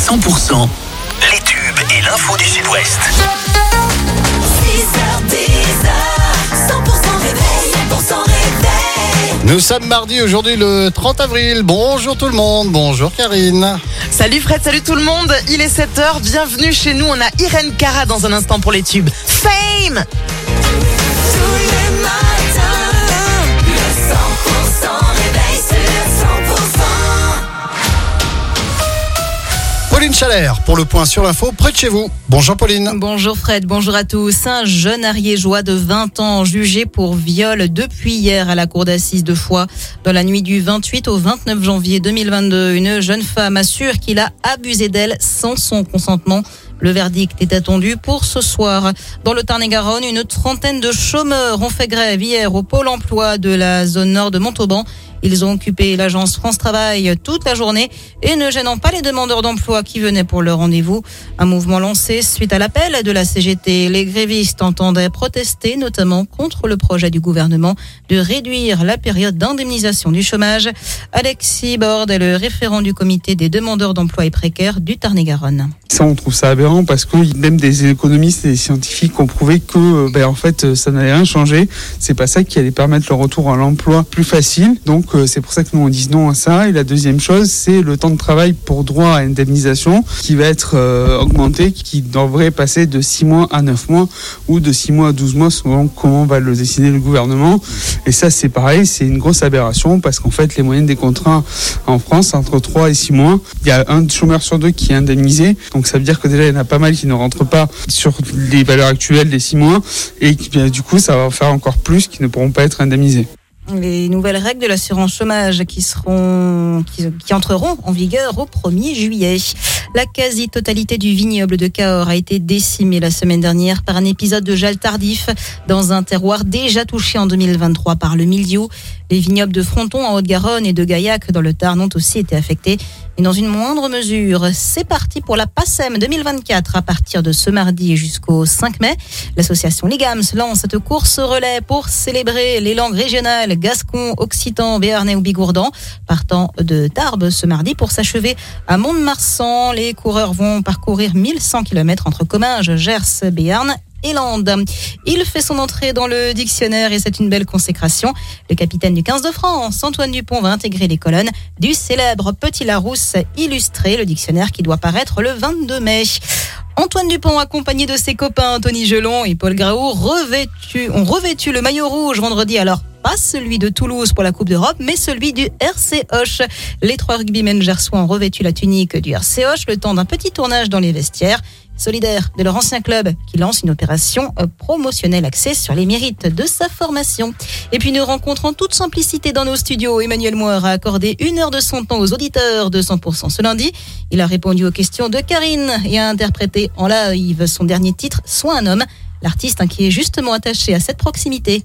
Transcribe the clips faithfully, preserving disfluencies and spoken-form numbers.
cent pour cent, les tubes et l'info du Sud-Ouest. six heures dix, cent pour cent réveil, cent pour cent réveil. Nous sommes mardi, aujourd'hui le trente avril. Bonjour tout le monde, bonjour Karine. Salut Fred, salut tout le monde, il est sept heures, bienvenue chez nous, on a Irène Cara dans un instant pour les tubes. Fame! Tous les matins, le cent pour cent réveil sur cent pour cent. Pauline Chalère pour le point sur l'info près de chez vous. Bonjour Pauline. Bonjour Fred, bonjour à tous. Un jeune ariégeois de vingt ans jugé pour viol depuis hier à la cour d'assises de Foix. Dans la nuit du vingt-huit au vingt-neuf janvier deux mille vingt-deux, une jeune femme assure qu'il a abusé d'elle sans son consentement. Le verdict est attendu pour ce soir. Dans le Tarn-et-Garonne, une trentaine de chômeurs ont fait grève hier au pôle emploi de la zone nord de Montauban. Ils ont occupé l'agence France Travail toute la journée et ne gênant pas les demandeurs d'emploi qui venaient pour leur rendez-vous. Un mouvement lancé suite à l'appel de la C G T. Les grévistes entendaient protester notamment contre le projet du gouvernement de réduire la période d'indemnisation du chômage. Alexis Borde est le référent du comité des demandeurs d'emploi et précaires du Tarn-et-Garonne. Ça, on trouve ça aberrant parce que même des économistes et des scientifiques ont prouvé que, ben, en fait, ça n'allait rien changer. C'est pas ça qui allait permettre le retour à l'emploi plus facile. Donc, c'est pour ça que nous on dit non à ça. Et la deuxième chose, c'est le temps de travail pour droit à indemnisation qui va être euh, augmenté, qui devrait passer de six mois à neuf mois ou de six mois à douze mois selon comment va le décider le gouvernement. Et ça, c'est pareil, c'est une grosse aberration parce qu'en fait, les moyennes des contrats en France, entre trois et six mois, il y a un chômeur sur deux qui est indemnisé. Donc ça veut dire que déjà, il y en a pas mal qui ne rentrent pas sur les valeurs actuelles des six mois et qui, bien, du coup, ça va faire encore plus qui ne pourront pas être indemnisés. Les nouvelles règles de l'assurance chômage qui seront, qui, qui entreront en vigueur au premier juillet. La quasi-totalité du vignoble de Cahors a été décimée la semaine dernière par un épisode de gel tardif dans un terroir déjà touché en deux mille vingt-trois par le mildiou. Les vignobles de Fronton en Haute-Garonne et de Gaillac dans le Tarn ont aussi été affectés. Et dans une moindre mesure, c'est parti pour la PACEM deux mille vingt-quatre à partir de ce mardi jusqu'au cinq mai. L'association Ligams lance cette course relais pour célébrer les langues régionales gascon, occitan, béarnais ou bigourdan. Partant de Tarbes ce mardi pour s'achever à Mont-de-Marsan, les coureurs vont parcourir mille cent kilomètres entre Comminges, Gers, Béarn et Landes. Il fait son entrée dans le dictionnaire et c'est une belle consécration. Le capitaine du quinze de France, Antoine Dupont, va intégrer les colonnes du célèbre Petit Larousse illustré, le dictionnaire qui doit paraître le vingt-deux mai. Antoine Dupont, accompagné de ses copains Anthony Gelon et Paul Graou, revêtu, ont revêtu le maillot rouge vendredi. Alors, pas celui de Toulouse pour la Coupe d'Europe, mais celui du R C Hoche. Les trois rugbymen gersois ont revêtu la tunique du R C Hoche le temps d'un petit tournage dans les vestiaires. Solidaire de leur ancien club qui lance une opération promotionnelle axée sur les mérites de sa formation. Et puis une rencontre en toute simplicité dans nos studios. Emmanuel Moir a accordé une heure de son temps aux auditeurs de cent pour cent ce lundi. Il a répondu aux questions de Karine et a interprété en live son dernier titre, Sois un homme. L'artiste hein, qui est justement attaché à cette proximité.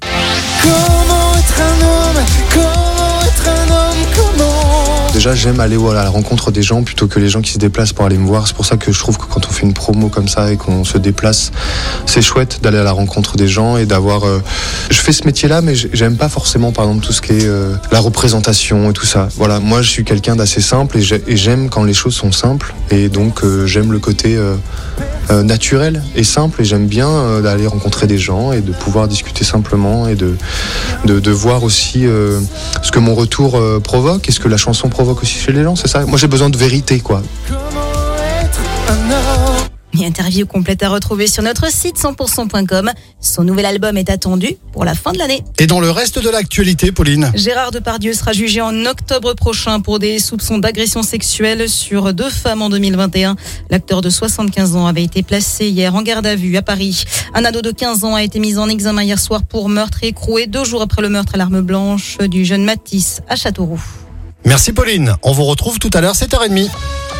Comment être un homme? Comment être un homme? Comment? Déjà, j'aime aller voilà, à la rencontre des gens plutôt que les gens qui se déplacent pour aller me voir. C'est pour ça que je trouve que quand on fait une promo comme ça et qu'on se déplace, c'est chouette d'aller à la rencontre des gens et d'avoir... Euh... Je fais ce métier-là, mais j'aime pas forcément, par exemple, tout ce qui est euh, la représentation et tout ça. Voilà, moi, je suis quelqu'un d'assez simple et j'aime quand les choses sont simples. Et donc, euh, j'aime le côté euh, euh, naturel et simple. Et j'aime bien euh, d'aller rencontrer des gens et de pouvoir discuter simplement et de, de, de voir aussi euh, ce que mon retour euh, provoque et ce que la chanson provoque aussi chez les gens, c'est ça. Moi, j'ai besoin de vérité, quoi. Comment être un homme? Une interview complète à retrouver sur notre site cent pour cent point com. Son nouvel album est attendu pour la fin de l'année. Et dans le reste de l'actualité, Pauline? Gérard Depardieu sera jugé en octobre prochain pour des soupçons d'agression sexuelle sur deux femmes en deux mille vingt et un. L'acteur de soixante-quinze ans avait été placé hier en garde à vue à Paris. Un ado de quinze ans a été mis en examen hier soir pour meurtre écroué deux jours après le meurtre à l'arme blanche du jeune Matisse à Châteauroux. Merci Pauline. On vous retrouve tout à l'heure, sept heures trente.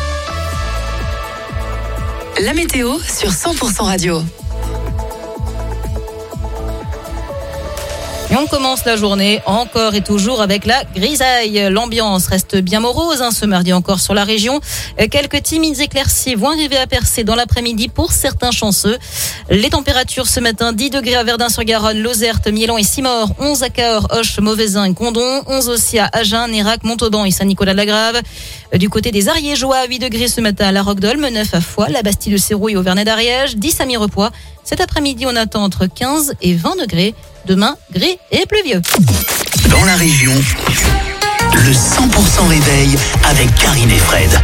La météo sur cent pour cent radio. Et on commence la journée encore et toujours avec la grisaille. L'ambiance reste bien morose hein, ce mardi encore sur la région. Quelques timides éclaircies vont arriver à percer dans l'après-midi pour certains chanceux. Les températures ce matin, dix degrés à Verdun-sur-Garonne, Lozerte, Miélan et Simor, onze à Cahors, Auch, Mauvaisin et Condon, onze aussi à Agen, Nérac, Montauban et Saint-Nicolas-de-la-Grave. Du côté des Ariégeois, huit degrés ce matin à La Roque-d'Olme, neuf à Foix, la Bastille-de-Séroux et au Vernet d'Ariège, dix à Mirepoix. Cet après-midi, on attend entre quinze et vingt degrés. Demain, gris et pluvieux. Dans la région, le cent pour cent réveil avec Karine et Fred.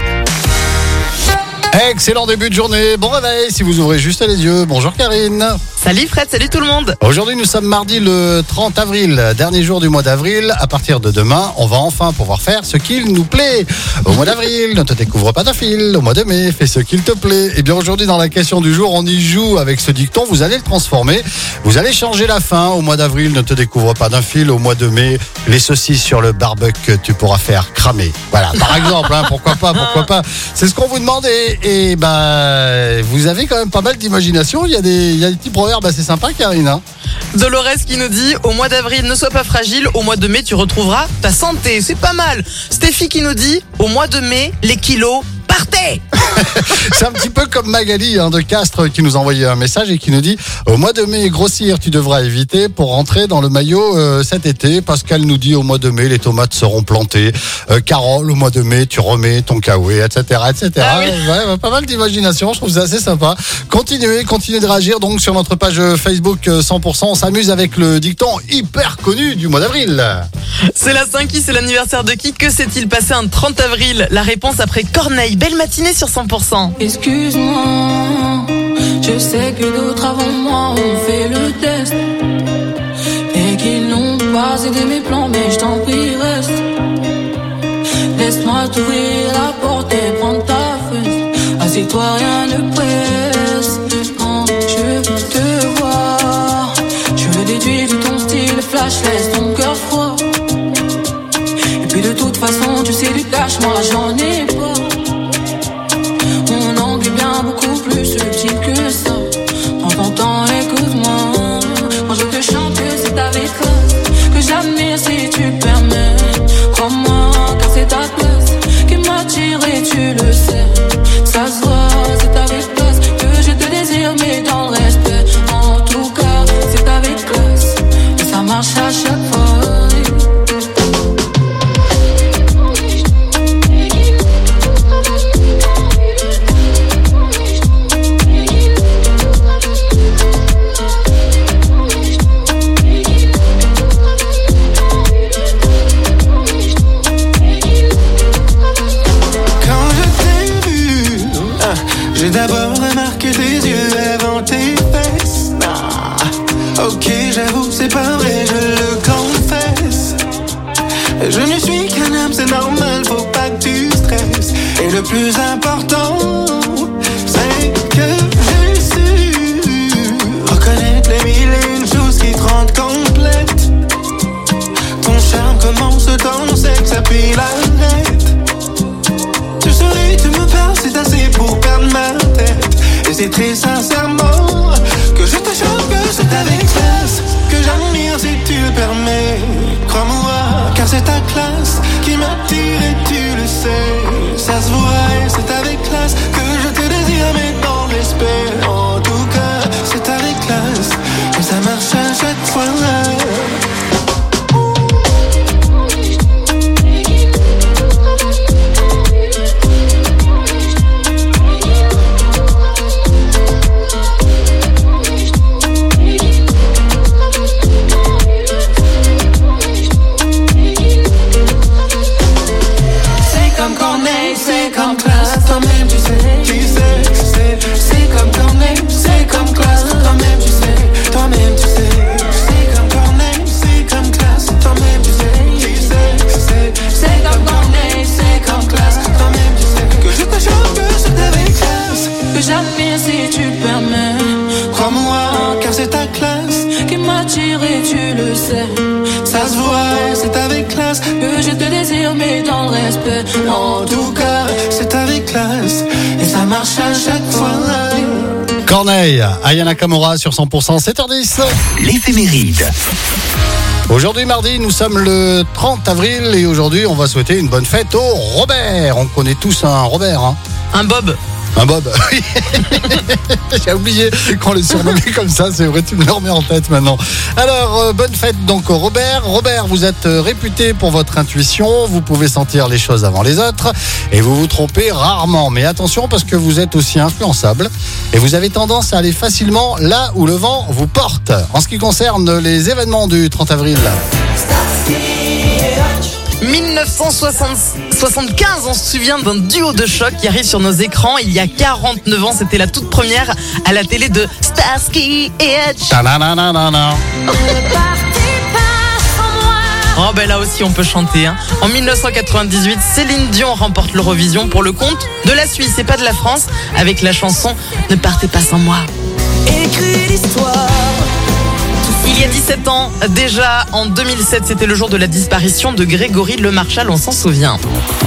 Excellent début de journée, bon réveil si vous ouvrez juste les yeux. Bonjour Karine. Salut Fred, salut tout le monde. Aujourd'hui nous sommes mardi le trente avril, dernier jour du mois d'avril. À partir de demain, on va enfin pouvoir faire ce qu'il nous plaît. Au mois d'avril, ne te découvre pas d'un fil. Au mois de mai, fais ce qu'il te plaît. Et bien aujourd'hui dans la question du jour, on y joue avec ce dicton. Vous allez le transformer, vous allez changer la fin. Au mois d'avril, ne te découvre pas d'un fil. Au mois de mai, les saucisses sur le barbecue, tu pourras faire cramer. Voilà, par exemple, hein, pourquoi pas, pourquoi pas. C'est ce qu'on vous demande et, et bah, vous avez quand même pas mal d'imagination. Il y a des, il y a des petits proverbes assez sympas, Karine. Hein. Dolores qui nous dit au mois d'avril ne sois pas fragile, au mois de mai tu retrouveras ta santé. C'est pas mal. Stéphie qui nous dit au mois de mai les kilos partez. C'est un petit peu comme Magali hein, de Castres qui nous a envoyé un message et qui nous dit au mois de mai grossir tu devras éviter pour rentrer dans le maillot euh, cet été. Pascal nous dit au mois de mai les tomates seront plantées. euh, Carole au mois de mai tu remets ton kawaii, etc, etc. Ah oui. Ouais, pas mal d'imagination, je trouve ça assez sympa. Continuez, continuez de réagir donc sur notre page Facebook cent pour cent. On s'amuse avec le dicton hyper connu du mois d'avril. C'est la Cinqui, c'est l'anniversaire de qui? Que s'est-il passé un trente avril? La réponse après Corneille. Belle matinée sur cent pour cent. Excuse-moi, je sais que d'autres avant moi ont fait le test et qu'ils n'ont pas aidé mes plans, mais je t'en prie reste. Laisse-moi t'ouvrir la porte et prendre ta fesse. Assieds-toi, rien ne presse. Quand je te vois, je le déduis de ton style flash, laisse ton cœur froid. Et puis de toute façon, tu sais du cash, moi j'en ai pas. Mon angle est bien beaucoup plus subtil que ça. Prends ton temps, écoute-moi. Quand je te chante, c'est avec classe que j'admire si tu permets. Crois-moi, car c'est ta place qui m'attire et tu le sais. Ça se voit, c'est avec classe que je te désire, mais dans le respect. En tout cas, c'est avec classe et ça marche à chaque fois. J'ai d'abord remarqué tes yeux avant tes fesses. Ah, ok, j'avoue, c'est pas vrai, je le confesse. Je ne suis qu'un homme, c'est normal, faut pas que tu stresses. Et le plus important, c'est que j'ai su reconnaître les mille et une choses qui te rendent complète. Ton charme commence dans le sexe, puis l'arrête. Tu souris, tu me parles, c'est assez pour perdre ma tête. Et c'est très sincèrement que je te chante, que c'est avec classe que j'admire si tu le permets. Crois-moi, car c'est ta classe qui m'attire et tu le sais. Ça se voit et c'est avec classe que je te désire, mais dans le respect. En tout cas, c'est avec classe et ça marche à chaque fois. C'est comme classe, toi-même tu sais, tu sais, tu sais. C'est comme Corneille, c'est comme classe, toi-même tu sais, toi-même tu sais. C'est comme Corneille, c'est comme classe, toi-même tu sais, tu sais, tu sais. C'est comme Corneille, c'est comme classe, toi-même tu sais. Que je te chante, que c'est avec classe que j'admire si tu permets. Crois-moi, car c'est ta classe qui m'attire et tu le sais. Ça se voit, c'est avec classe que je te désire, mais dans le respect. En tout cas, c'est avec classe et ça marche à chaque fois. Corneille, Aya Nakamura sur cent pour cent, sept heures dix. L'éphéméride. Aujourd'hui, mardi, nous sommes le trente avril et aujourd'hui, on va souhaiter une bonne fête au Robert. On connaît tous un Robert, hein. Un Bob. Un Bob. J'ai oublié qu'on le surnommait comme ça, c'est vrai, tu me le remets en tête maintenant. Alors, euh, bonne fête donc au Robert. Robert, vous êtes euh, réputé pour votre intuition, vous pouvez sentir les choses avant les autres et vous vous trompez rarement. Mais attention parce que vous êtes aussi influençable et vous avez tendance à aller facilement là où le vent vous porte. En ce qui concerne les événements du trente avril. dix-neuf cent soixante-quinze, on se souvient d'un duo de choc qui arrive sur nos écrans. Il y a quarante-neuf ans, c'était la toute première à la télé de Starsky et Hutch. Ta-na-na-na-na-na. Oh ben là aussi on peut chanter, hein. En dix-neuf cent quatre-vingt-dix-huit, Céline Dion remporte l'Eurovision pour le compte de la Suisse et pas de la France avec la chanson Ne partez pas sans moi. Écris l'histoire. Il y a dix-sept ans, déjà en deux mille sept, c'était le jour de la disparition de Grégory Le Marchal, on s'en souvient.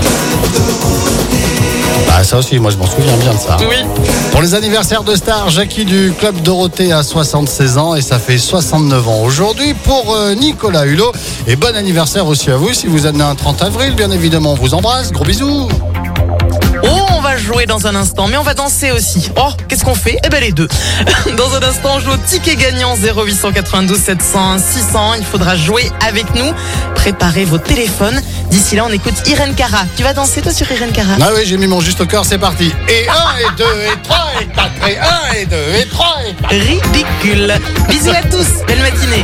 Ah, ça aussi, moi je m'en souviens bien de ça. Oui. Pour les anniversaires de stars, Jackie du Club Dorothée a soixante-seize ans et ça fait soixante-neuf ans aujourd'hui pour euh, Nicolas Hulot. Et bon anniversaire aussi à vous si vous êtes né un trente avril, bien évidemment, on vous embrasse, gros bisous. Oh, on va jouer dans un instant, mais on va danser aussi. Oh, qu'est-ce qu'on fait? Eh ben les deux. Dans un instant, on joue au ticket gagnant zéro huit cent quatre-vingt-douze sept cent un six cents. Il faudra jouer avec nous. Préparez vos téléphones. D'ici là, on écoute Irène Cara. Tu vas danser toi sur Irène Cara? Ah oui, j'ai mis mon juste au cœur, c'est parti. Et un, et deux, et trois, et quatre, et un, et deux, et trois, et quatre. Ridicule. Bisous à tous. Belle matinée.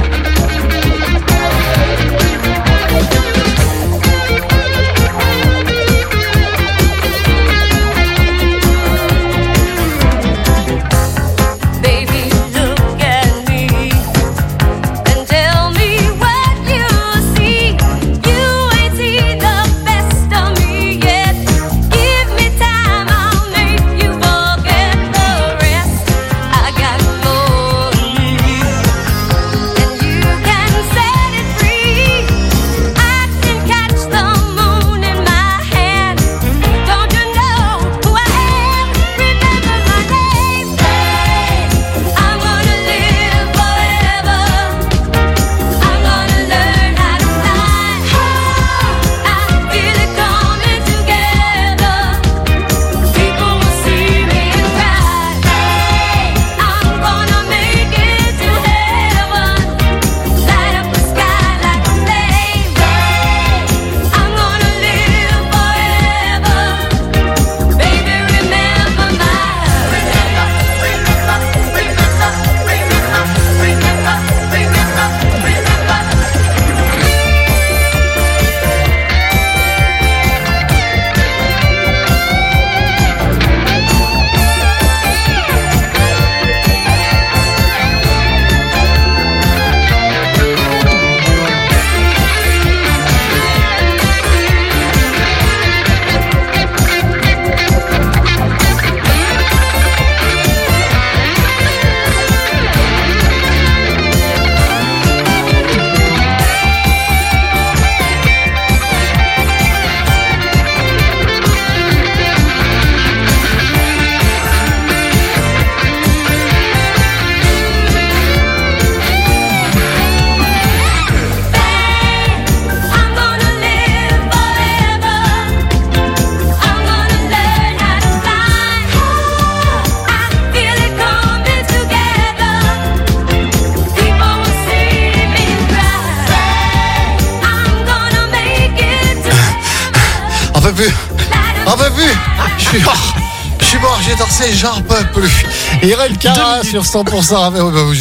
On peut plus. Je suis mort. Je suis mort, j'ai dansé, j'en peux plus. Irène Cara sur cent pour cent.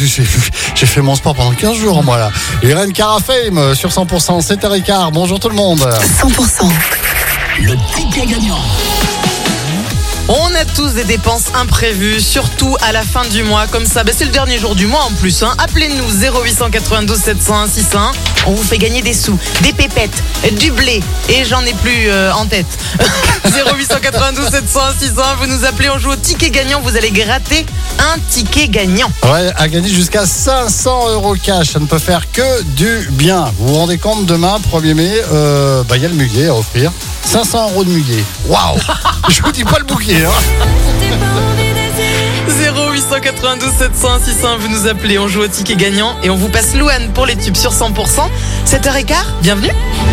J'ai fait mon sport pendant quinze jours, moi, là. Irène Cara Fame sur cent pour cent, sept heures quinze. Bonjour tout le monde. cent pour cent. Le ticket gagnant. On a tous des dépenses imprévues, surtout à la fin du mois, comme ça. Ben, c'est le dernier jour du mois en plus. Hein. Appelez-nous zéro huit cent quatre-vingt-douze sept cent un six cent un. On vous fait gagner des sous, des pépettes, du blé. Et j'en ai plus euh, en tête. zéro huit cent quatre-vingt-douze sept cent un six cent un. Vous nous appelez, on joue au ticket gagnant. Vous allez gratter un ticket gagnant. Ouais, à gagner jusqu'à cinq cents euros cash. Ça ne peut faire que du bien. Vous vous rendez compte, demain, premier mai, euh, bah, y a le muguet à offrir. cinq cents euros de muguet. Waouh. Je vous dis pas le bouquet, hein. zéro huit huit neuf deux sept zéro un six un, vous nous appelez, on joue au ticket gagnant et on vous passe Louane pour les tubes sur cent pour cent. sept heures quinze, bienvenue.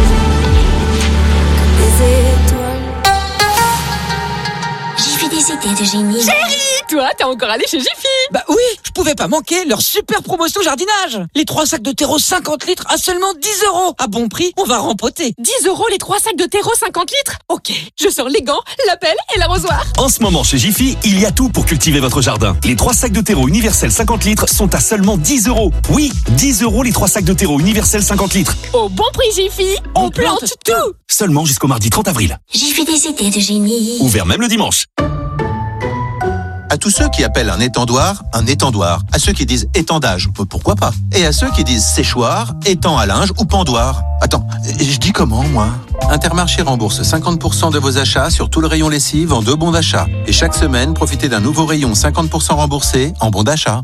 J'ai des idées de génie. Chérie, toi, t'es encore allé chez Jiffy? Bah oui, je pouvais pas manquer leur super promotion jardinage. Les trois sacs de terreau cinquante litres à seulement dix euros. À bon prix, on va rempoter. dix euros les trois sacs de terreau cinquante litres? Ok, je sors les gants, la pelle et l'arrosoir. En ce moment, chez Jiffy, il y a tout pour cultiver votre jardin. Les trois sacs de terreau universel cinquante litres sont à seulement dix euros. Oui, dix euros les trois sacs de terreau universel cinquante litres. Au bon prix Jiffy, on, on plante, plante tout. tout. Seulement jusqu'au mardi trente avril. Jiffy des idées de génie. Ouvert même le dimanche. À tous ceux qui appellent un étendoir, un étendoir. À ceux qui disent étendage, pourquoi pas. Et à ceux qui disent séchoir, étang à linge ou pendoir. Attends, je dis comment, moi? Intermarché rembourse cinquante pour cent de vos achats sur tout le rayon lessive en deux bons d'achat. Et chaque semaine, profitez d'un nouveau rayon cinquante pour cent remboursé en bons d'achat.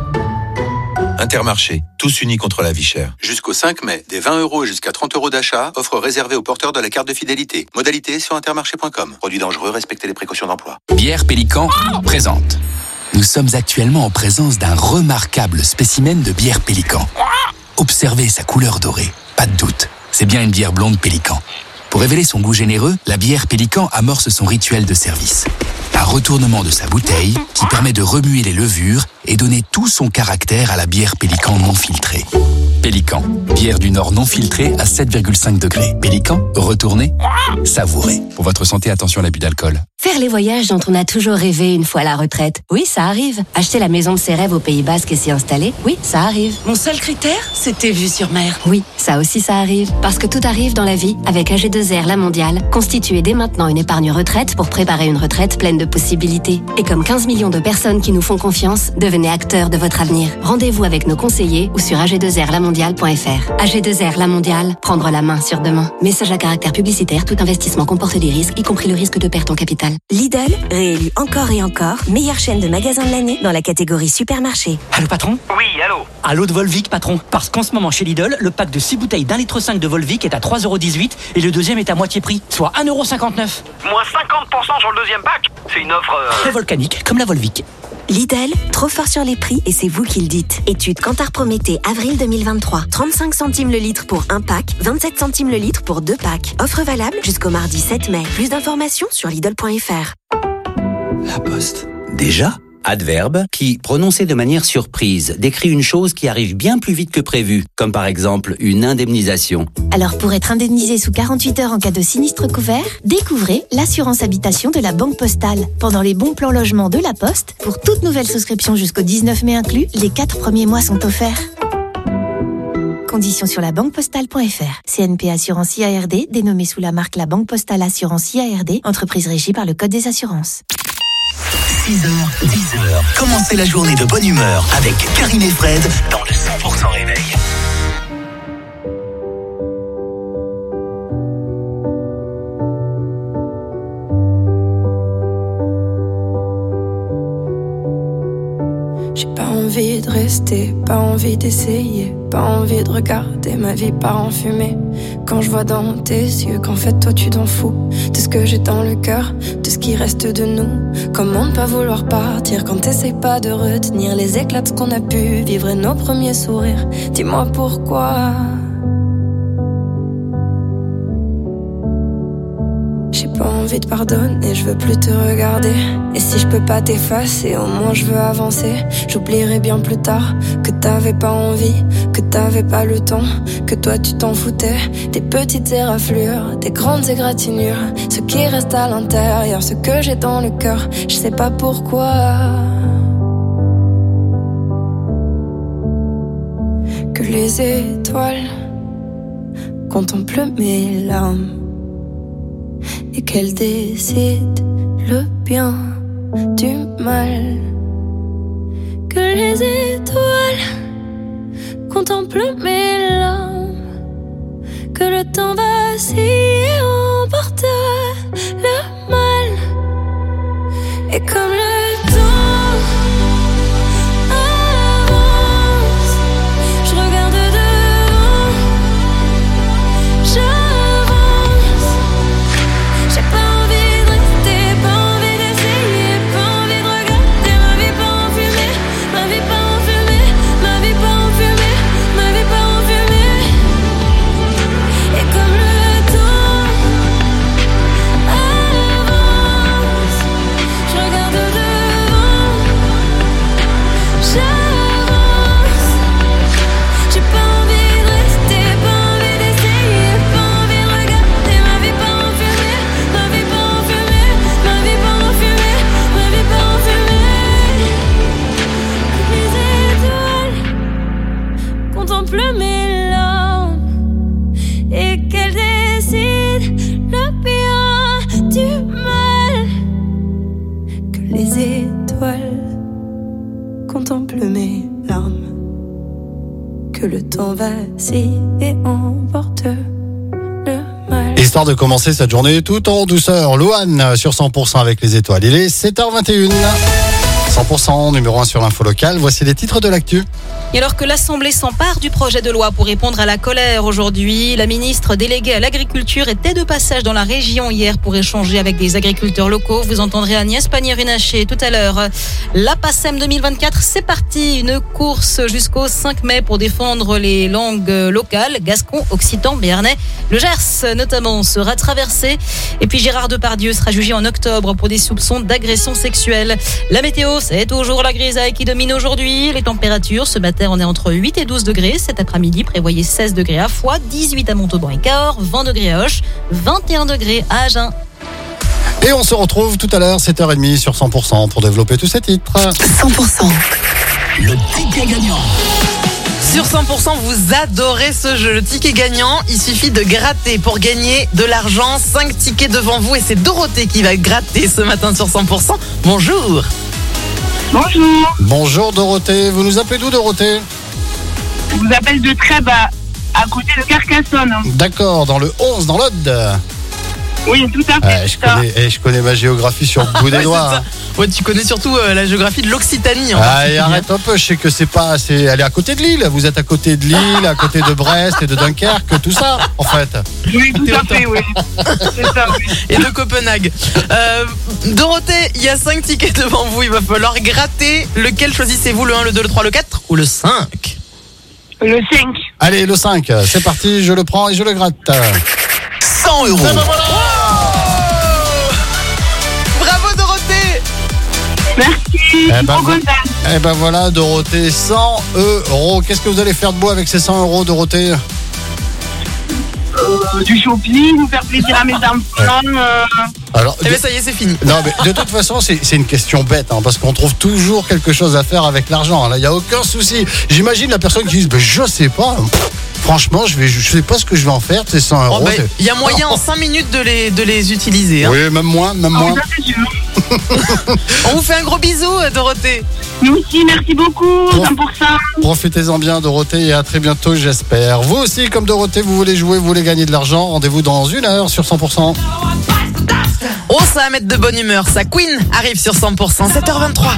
Intermarché, tous unis contre la vie chère. Jusqu'au cinq mai, des vingt euros et jusqu'à trente euros d'achat, offre réservée aux porteurs de la carte de fidélité. Modalité sur intermarché point com. Produit dangereux, respectez les précautions d'emploi. Bière Pélican présente. Nous sommes actuellement en présence d'un remarquable spécimen de bière Pélican. Observez sa couleur dorée, pas de doute, c'est bien une bière blonde Pélican. Pour révéler son goût généreux, la bière Pélican amorce son rituel de service. Un retournement de sa bouteille qui permet de remuer les levures et donner tout son caractère à la bière Pélican non filtrée. Pélican, bière du Nord non filtrée à sept virgule cinq degrés. Pélican, retournez, savourez. Pour votre santé, attention à l'abus d'alcool. Faire les voyages dont on a toujours rêvé une fois à la retraite. Oui, ça arrive. Acheter la maison de ses rêves au Pays Basque et s'y installer. Oui, ça arrive. Mon seul critère, c'était vue sur mer. Oui, ça aussi ça arrive. Parce que tout arrive dans la vie avec A G deux R La Mondiale. Constituez dès maintenant une épargne retraite pour préparer une retraite pleine de possibilités. Et comme quinze millions de personnes qui nous font confiance, devenez acteurs de votre avenir. Rendez-vous avec nos conseillers ou sur A G deux R la mondiale point F R. A G deux R La Mondiale, prendre la main sur demain. Message à caractère publicitaire, tout investissement comporte des risques, y compris le risque de perte en capital. Lidl, réélu encore et encore, meilleure chaîne de magasins de l'année dans la catégorie supermarché. Allô patron? Oui, allô. Allô de Volvic patron. Parce qu'en ce moment chez Lidl, le pack de six bouteilles d'un litre cinq de Volvic est à trois euros dix-huit et le deuxième est à moitié prix, soit un euro cinquante-neuf. Moins cinquante pour cent sur le deuxième pack. C'est une offre... Euh... Très volcanique, comme la Volvic. Lidl, trop fort sur les prix et c'est vous qui le dites. Étude Kantar Prométhée, avril deux mille vingt-trois. trente-cinq centimes le litre pour un pack, vingt-sept centimes le litre pour deux packs. Offre valable jusqu'au mardi sept mai. Plus d'informations sur Lidl point F R. La Poste. Déjà ? Adverbe qui, prononcé de manière surprise, décrit une chose qui arrive bien plus vite que prévu, comme par exemple une indemnisation. Alors pour être indemnisé sous quarante-huit heures en cas de sinistre couvert, découvrez l'assurance habitation de la Banque Postale. Pendant les bons plans logement de la Poste, pour toute nouvelle souscription jusqu'au dix-neuf mai inclus, les quatre premiers mois sont offerts. Conditions sur la banque postale point F R. C N P Assurance I A R D, dénommée sous la marque La Banque Postale Assurance I A R D, entreprise régie par le Code des assurances. six heures, dix heures. Commencez la journée de bonne humeur avec Karine et Fred dans le cent pour cent réveil. J'ai pas envie de rester, pas envie d'essayer, pas envie de regarder ma vie part en fumée. Quand je vois dans tes yeux qu'en fait toi tu t'en fous de ce que j'ai dans le cœur, de ce qui reste de nous. Comment ne pas vouloir partir quand t'essayes pas de retenir les éclats de ce qu'on a pu vivre et nos premiers sourires. Dis-moi pourquoi. J'ai pas envie de pardonner, je veux plus te regarder. Et si je peux pas t'effacer, au moins je veux avancer. J'oublierai bien plus tard que t'avais pas envie, que t'avais pas le temps, que toi tu t'en foutais. Des petites éraflures, des grandes égratignures, ce qui reste à l'intérieur, ce que j'ai dans le cœur, je sais pas pourquoi. Que les étoiles contemplent mes larmes et qu'elle décide le bien du mal. Que les étoiles contemplent mes larmes, que le temps vacille et emporte le mal. Et comme le temps avance, je regarde devant, je pas envie de rester, pas envie d'essayer, pas envie de regarder ma vie pas en fumée. que le temps vacille et emporte le mal. Histoire de commencer cette journée tout en douceur, Louane sur cent pour cent avec les étoiles. Il est sept heures vingt et une. cent pour cent numéro un sur l'info locale. Voici les titres de l'actu. Et alors que l'Assemblée s'empare du projet de loi pour répondre à la colère aujourd'hui, la ministre déléguée à l'agriculture était de passage dans la région hier pour échanger avec des agriculteurs locaux. Vous entendrez Agnès Pannier-Runacher tout à l'heure. La PACEM deux mille vingt-quatre, c'est parti. Une course jusqu'au cinq mai pour défendre les langues locales, gascon, occitan, béarnais. Le Gers, notamment, sera traversé. Et puis Gérard Depardieu sera jugé en octobre pour des soupçons d'agression sexuelle. La météo, c'est toujours la grisaille qui domine aujourd'hui. Les températures, ce matin, on est entre huit et douze degrés. Cet après-midi, prévoyez seize degrés à Foix, dix-huit à Montauban et Cahors, vingt degrés à Auch, vingt et un degrés à Agen. Et on se retrouve tout à l'heure, sept heures trente sur cent pour cent pour développer tous ces titres. cent pour cent. Le ticket gagnant. Sur cent pour cent, vous adorez ce jeu, le ticket gagnant. Il suffit de gratter pour gagner de l'argent. cinq tickets devant vous et c'est Dorothée qui va gratter ce matin sur cent pour cent. Bonjour. Bonjour. Bonjour Dorothée, vous nous appelez d'où Dorothée? Je vous appelle de Trèbes, à, à côté de Carcassonne. D'accord, dans le onze, dans l'Aude. Oui, tout à fait. Euh, je, connais, eh, je connais ma géographie sur le bout des Ouais, doigts. c'est ça. Ouais, tu connais surtout euh, la géographie de l'Occitanie. En Ah, et arrête un peu, je sais que c'est pas. C'est, elle est à côté de Lille. Vous êtes à côté de Lille, à côté de Brest et de Dunkerque, tout ça, en fait. Oui, tout à fait, oui. C'est ça, oui. Et de Copenhague. Euh, Dorothée, il y a cinq tickets devant vous. Il va falloir gratter. Lequel choisissez-vous? Le un, le deux, le trois, le quatre ou le cinq? Le cinq. Allez, le cinq, c'est parti, je le prends et je le gratte. cent euros. Eh ben voilà. Bravo Dorothée. Merci, je suis Eh ben, trop vo- contente. eh ben voilà, Dorothée, cent euros. Qu'est-ce que vous allez faire de beau avec ces cent euros, Dorothée? Euh, du shopping, vous faire plaisir à mes enfants. Euh... Alors, Eh bien ça y est, c'est fini. Non, mais de toute façon, c'est, c'est une question bête, hein, parce qu'on trouve toujours quelque chose à faire avec l'argent. Là, il n'y a aucun souci. J'imagine la personne qui dit, ben, je sais pas. Franchement, je vais, je sais pas ce que je vais en faire de ces cent euros. Oh, ben, C'est- il y a moyen en cinq minutes de les, de les utiliser. Hein. Oui, même moins, même moins. Ça, c'est sûr. On vous fait un gros bisou, euh, Dorothée. Nous aussi, merci beaucoup, Bon. cent pour cent. Profitez-en bien, Dorothée, et à très bientôt, j'espère. Vous aussi, comme Dorothée, vous voulez jouer, vous voulez gagner de l'argent. Rendez-vous dans une heure sur cent pour cent. Oh, ça va mettre de bonne humeur. Ça, Queen arrive sur cent pour cent, sept heures vingt-trois.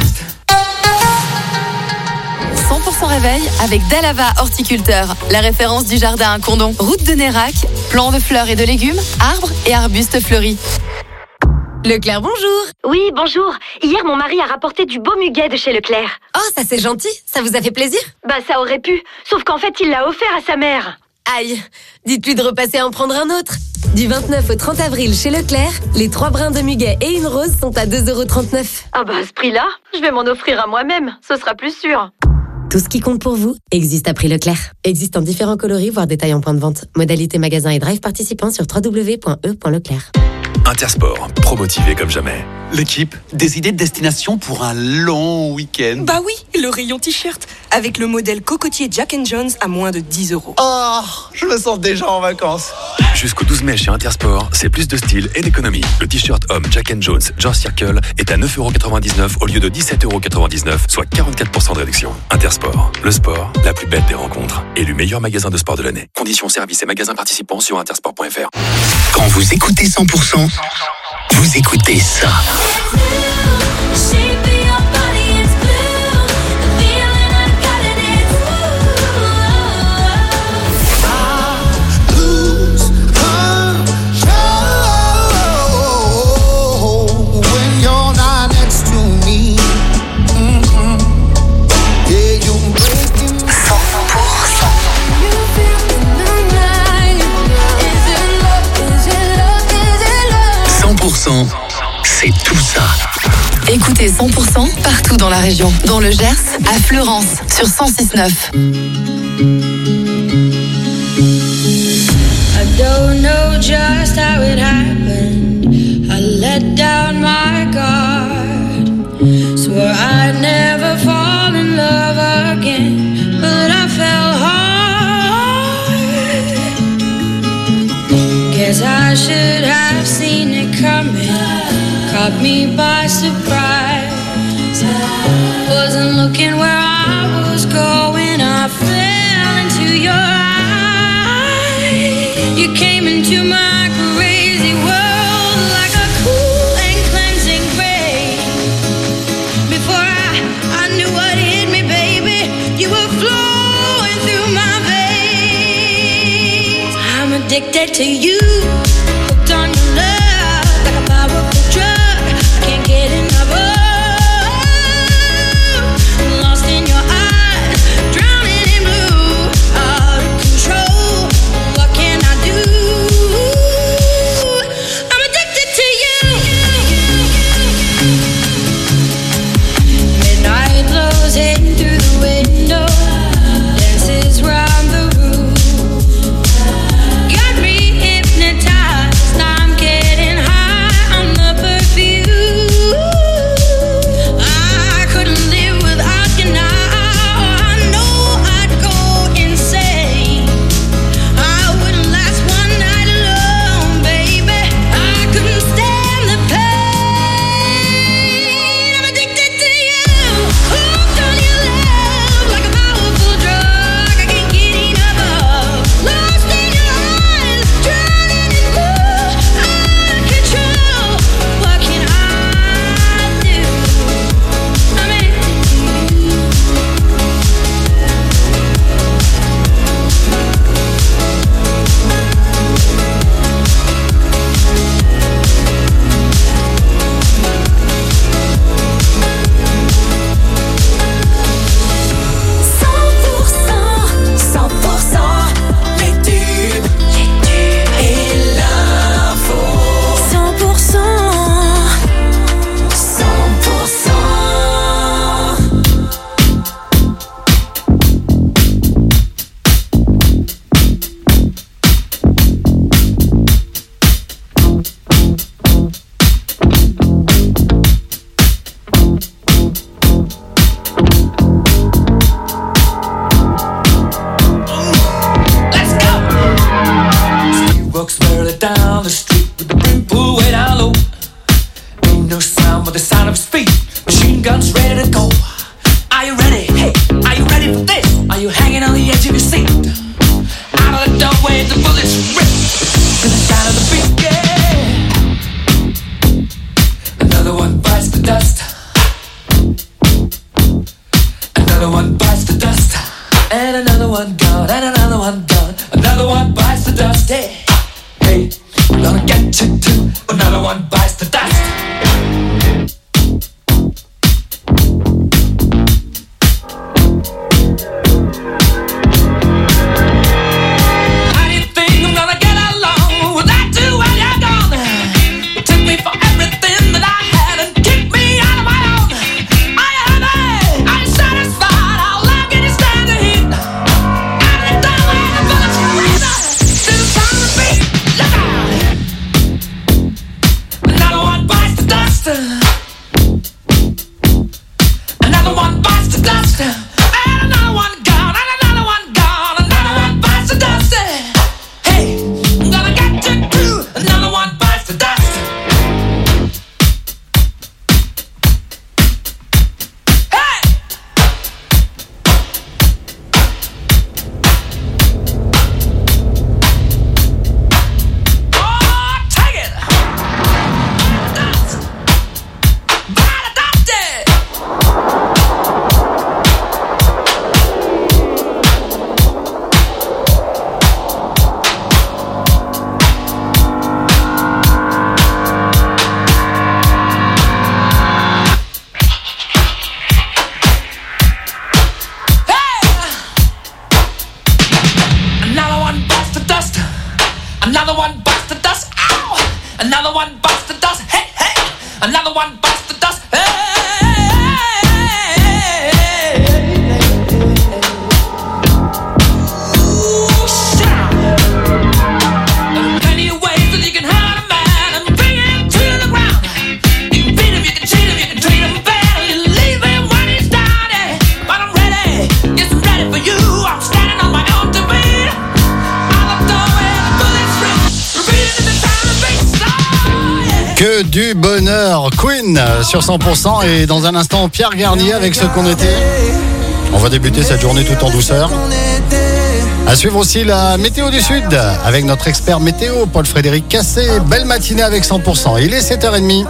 cent pour cent réveil avec Dalava Horticulteur, la référence du jardin à Condon. Route de Nérac, plants de fleurs et de légumes, arbres et arbustes fleuris. Leclerc, bonjour. Oui, bonjour. Hier, mon mari a rapporté du beau muguet de chez Leclerc. Oh, ça c'est gentil. Ça vous a fait plaisir? Bah, ça aurait pu. Sauf qu'en fait, il l'a offert à sa mère. Aïe, dites-lui de repasser en prendre un autre. Du vingt-neuf au trente avril chez Leclerc, les trois brins de muguet et une rose sont à deux euros trente-neuf. Ah bah, à ce prix-là, je vais m'en offrir à moi-même. Ce sera plus sûr. Tout ce qui compte pour vous existe à prix Leclerc. Existe en différents coloris, voire détails en point de vente. Modalité magasin et drive participants sur w w w point e point leclerc. Intersport, promotivé comme jamais. L'équipe, des idées de destination pour un long week-end. Bah oui, le rayon t-shirt, avec le modèle cocotier Jack and Jones à moins de dix euros. Oh, je me sens déjà en vacances. Jusqu'au douze mai chez Intersport, c'est plus de style et d'économie. Le t-shirt homme Jack and Jones George Circle est à neuf euros quatre-vingt-dix-neuf au lieu de dix-sept euros quatre-vingt-dix-neuf, soit quarante-quatre pour cent de réduction. Intersport, le sport, la plus belle des rencontres. Élu meilleur magasin de sport de l'année. Conditions services et magasins participants sur intersport point f r. Quand vous écoutez cent pour cent, vous écoutez ça. cent pour cent, c'est tout ça. Écoutez cent pour cent partout dans la région. Dans le Gers, à Fleurance, sur cent six neuf. I don't know just how it happened. I let down my guard. Swore I'd never fall in love again, but I fell hard. Guess I should have seen it coming. Caught me by surprise. Wasn't looking where I was going. I fell. your eyes. You came into my crazy world like a cool and cleansing rain. Before I, I knew what hit me, baby, you were flowing through my veins. I'm addicted to you, hooked on your love like a powerful drug. I can't get enough of. Lost in your eyes, drowning in blue, out of control. What can I do? I'm addicted to you. Midnight blows in through the window, dances round the room. Got me hypnotized, I'm getting high on the perfume. I couldn't live without you now. I know I'd go insane. I wouldn't last one night alone, baby. I couldn't stand the pain. I'm addicted to you, hooked on your love like a powerful drug. I can't get enough of. Lost in your eyes, drowning in blue, out of control. What can I do? I'm addicted to you. cent pour cent, cent pour cent, les tubes, les tubes et l'info. cent pour cent, cent pour cent. Let's go. He walks barely down the street with the brim pulled way down low. Ain't no sound but the sound of his feet. Machine guns ready to go. Are you ready? Hey, are you ready for this? Are you hanging on the edge of your seat? Out of the doorway, the bullets rip to the sound of the beat. Yeah. Another one bites the dust. Another one bites the dust. And another one gone. And another one gone. Another one bites the dust. Hey, hey, we're gonna get you too. Another one bites the dust. How do you think I'm gonna get along without you when you're gone? You took me for everything that I had and kicked me out of my own. Are you happy? Are you satisfied? How long can you stand the heat? Out of the doorway, the bullets rip to the sound of the beat. Look out! Another one bites the dust. Another one bites the dust. And another one gone. And another one gone. Another one bites the dust. Hey, I'm gonna get you too. Another one bites the dust. Hey! Oh, take it! Dust. Bite the dust. Another one bites the dust. Another one bites the dust. Ow! Another one bites the dust. Hey, hey! Another one bites the dust. Hey! Ooh, shout! There are plenty of ways that you can hurt a man and bring him to the ground. You can beat him, you can cheat him, you can treat him bad, and you leave him when he's down. Yeah. But I'm ready, yes, I'm ready for you. I'm standing on my own two feet. Out the doorway, the bullets rip, repeating the sound of beats. Oh, yeah. Que du bonheur, Queen sur cent pour cent et dans un instant Pierre Garnier avec ce qu'on était. On va débuter cette journée tout en douceur. À suivre aussi la météo du Sud avec notre expert météo, Paul-Frédéric Cassé. Belle matinée avec cent pour cent. Il est sept heures trente.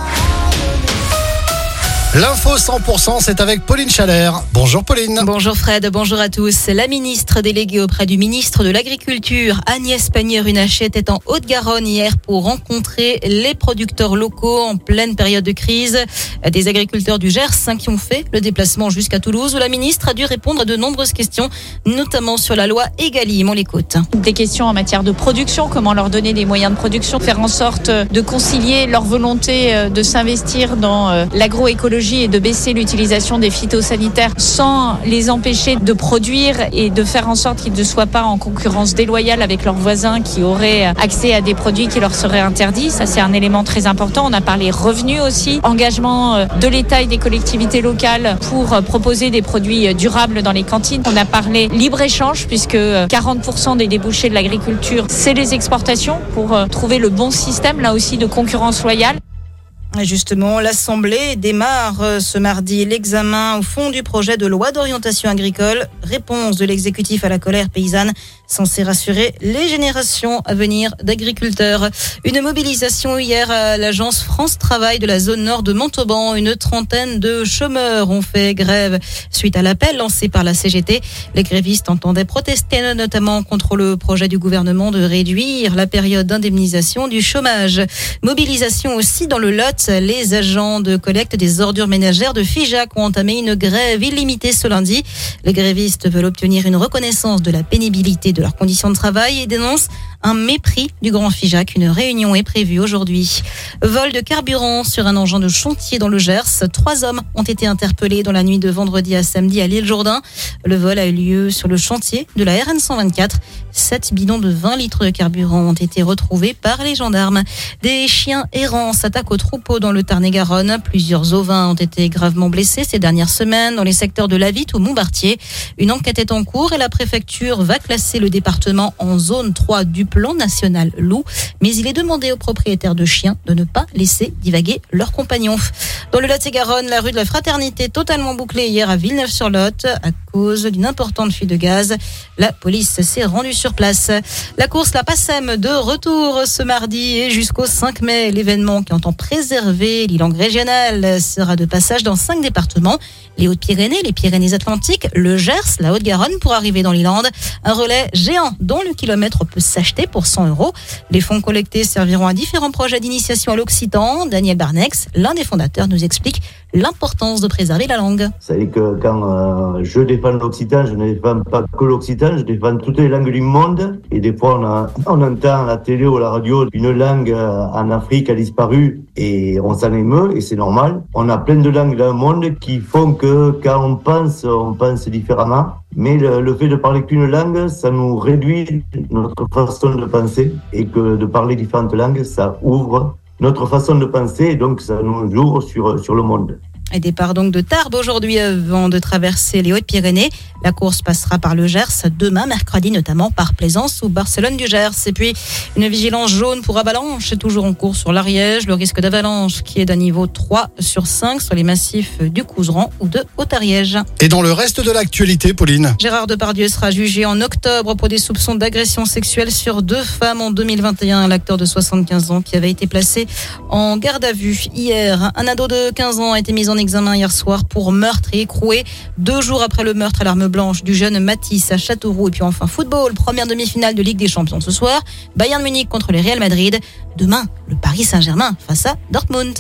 L'info cent pour cent, c'est avec Pauline Chalère. Bonjour Pauline. Bonjour Fred, bonjour à tous. La ministre déléguée auprès du ministre de l'Agriculture, Agnès Pannier-Runacher, était en Haute-Garonne hier pour rencontrer les producteurs locaux en pleine période de crise. Des agriculteurs du Gers qui ont fait le déplacement jusqu'à Toulouse où la ministre a dû répondre à de nombreuses questions, notamment sur la loi Egalim. On l'écoute. Des questions en matière de production, comment leur donner des moyens de production, faire en sorte de concilier leur volonté de s'investir dans l'agroécologie et de baisser l'utilisation des phytosanitaires sans les empêcher de produire et de faire en sorte qu'ils ne soient pas en concurrence déloyale avec leurs voisins qui auraient accès à des produits qui leur seraient interdits. Ça, c'est un élément très important. On a parlé revenus aussi, engagement de l'État et des collectivités locales pour proposer des produits durables dans les cantines. On a parlé libre-échange puisque quarante pour cent des débouchés de l'agriculture, c'est les exportations pour trouver le bon système, là aussi, de concurrence loyale. Justement, l'Assemblée démarre ce mardi l'examen au fond du projet de loi d'orientation agricole. Réponse de l'exécutif à la colère paysanne, censée rassurer les générations à venir d'agriculteurs. Une mobilisation hier à l'agence France Travail de la zone nord de Montauban. Une trentaine de chômeurs ont fait grève suite à l'appel lancé par la C G T. Les grévistes entendaient protester notamment contre le projet du gouvernement de réduire la période d'indemnisation du chômage. Mobilisation aussi dans le Lot. Les agents de collecte des ordures ménagères de Figeac ont entamé une grève illimitée ce lundi. Les grévistes veulent obtenir une reconnaissance de la pénibilité de leurs conditions de travail et dénoncent un mépris du Grand Figeac. Une réunion est prévue aujourd'hui. Vol de carburant sur un engin de chantier dans le Gers. Trois hommes ont été interpellés dans la nuit de vendredi à samedi à l'Île-Jourdain. Le vol a eu lieu sur le chantier de la R N cent vingt-quatre. Sept bidons de vingt litres de carburant ont été retrouvés par les gendarmes. Des chiens errants s'attaquent aux troupeaux dans le Tarn-et-Garonne. Plusieurs ovins ont été gravement blessés ces dernières semaines dans les secteurs de Lavitte ou Montbartier. Une enquête est en cours et la préfecture va classer le département en zone trois du plan national loup. Mais il est demandé aux propriétaires de chiens de ne pas laisser divaguer leurs compagnons. Dans le Lot-et-Garonne, la rue de la Fraternité totalement bouclée hier à Villeneuve-sur-Lot à cause d'une importante fuite de gaz. La police s'est rendue sur place. La course La Passem de retour ce mardi et jusqu'au cinq mai. L'événement qui entend préserver l'île régionale sera de passage dans cinq départements. Les Hautes-Pyrénées, les Pyrénées-Atlantiques, le Gers, la Haute-Garonne pour arriver dans l'Îlande. Un relais géant dont le kilomètre peut s'acheter pour cent euros. Les fonds collectés serviront à différents projets d'initiation à l'occitan. Daniel Barnex, l'un des fondateurs, nous explique l'importance de préserver la langue. Vous savez que quand euh, je défends l'occitan, je ne défends pas que l'occitan, je défends toutes les langues du monde. Et des fois, on, a, on entend à la télé ou à la radio une langue euh, en Afrique a disparu et on s'en émeut et c'est normal. On a plein de langues dans le monde qui font que quand on pense, on pense différemment. Mais le, le fait de parler qu'une langue, ça nous réduit notre façon de penser et que de parler différentes langues, ça ouvre notre façon de penser et donc ça nous ouvre sur, sur le monde. Et départ donc de Tarbes aujourd'hui avant de traverser les Hautes-Pyrénées. La course passera par le Gers demain, mercredi, notamment par Plaisance ou Barcelone du Gers. Et puis, une vigilance jaune pour avalanche est toujours en cours sur l'Ariège. Le risque d'avalanche qui est d'un niveau trois sur cinq sur les massifs du Couserans ou de Haute-Ariège. Et dans le reste de l'actualité, Pauline? Gérard Depardieu sera jugé en octobre pour des soupçons d'agression sexuelle sur deux femmes en deux mille vingt et un. L'acteur de soixante-quinze ans qui avait été placé en garde à vue hier. Un ado de quinze ans a été mis en examen hier soir pour meurtre et écroué deux jours après le meurtre à l'arme blanche du jeune Matisse à Châteauroux. Et puis enfin football, première demi-finale de Ligue des Champions ce soir. Bayern Munich contre le Real Madrid. Demain, le Paris Saint-Germain face à Dortmund.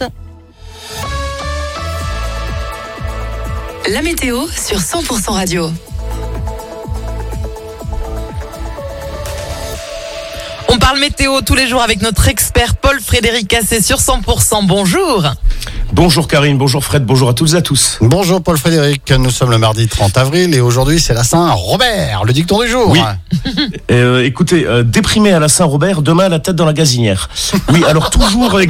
La météo sur cent pour cent Radio. On parle météo tous les jours avec notre expert Paul-Frédéric Cassé sur cent pour cent. Bonjour. Bonjour Karine, bonjour Fred, bonjour à toutes et à tous. Bonjour Paul-Frédéric, nous sommes le mardi trente avril et aujourd'hui c'est la Saint-Robert, le dicton du jour. Oui, euh, écoutez, euh, déprimé à la Saint-Robert, demain la tête dans la gazinière. Oui, alors toujours avec...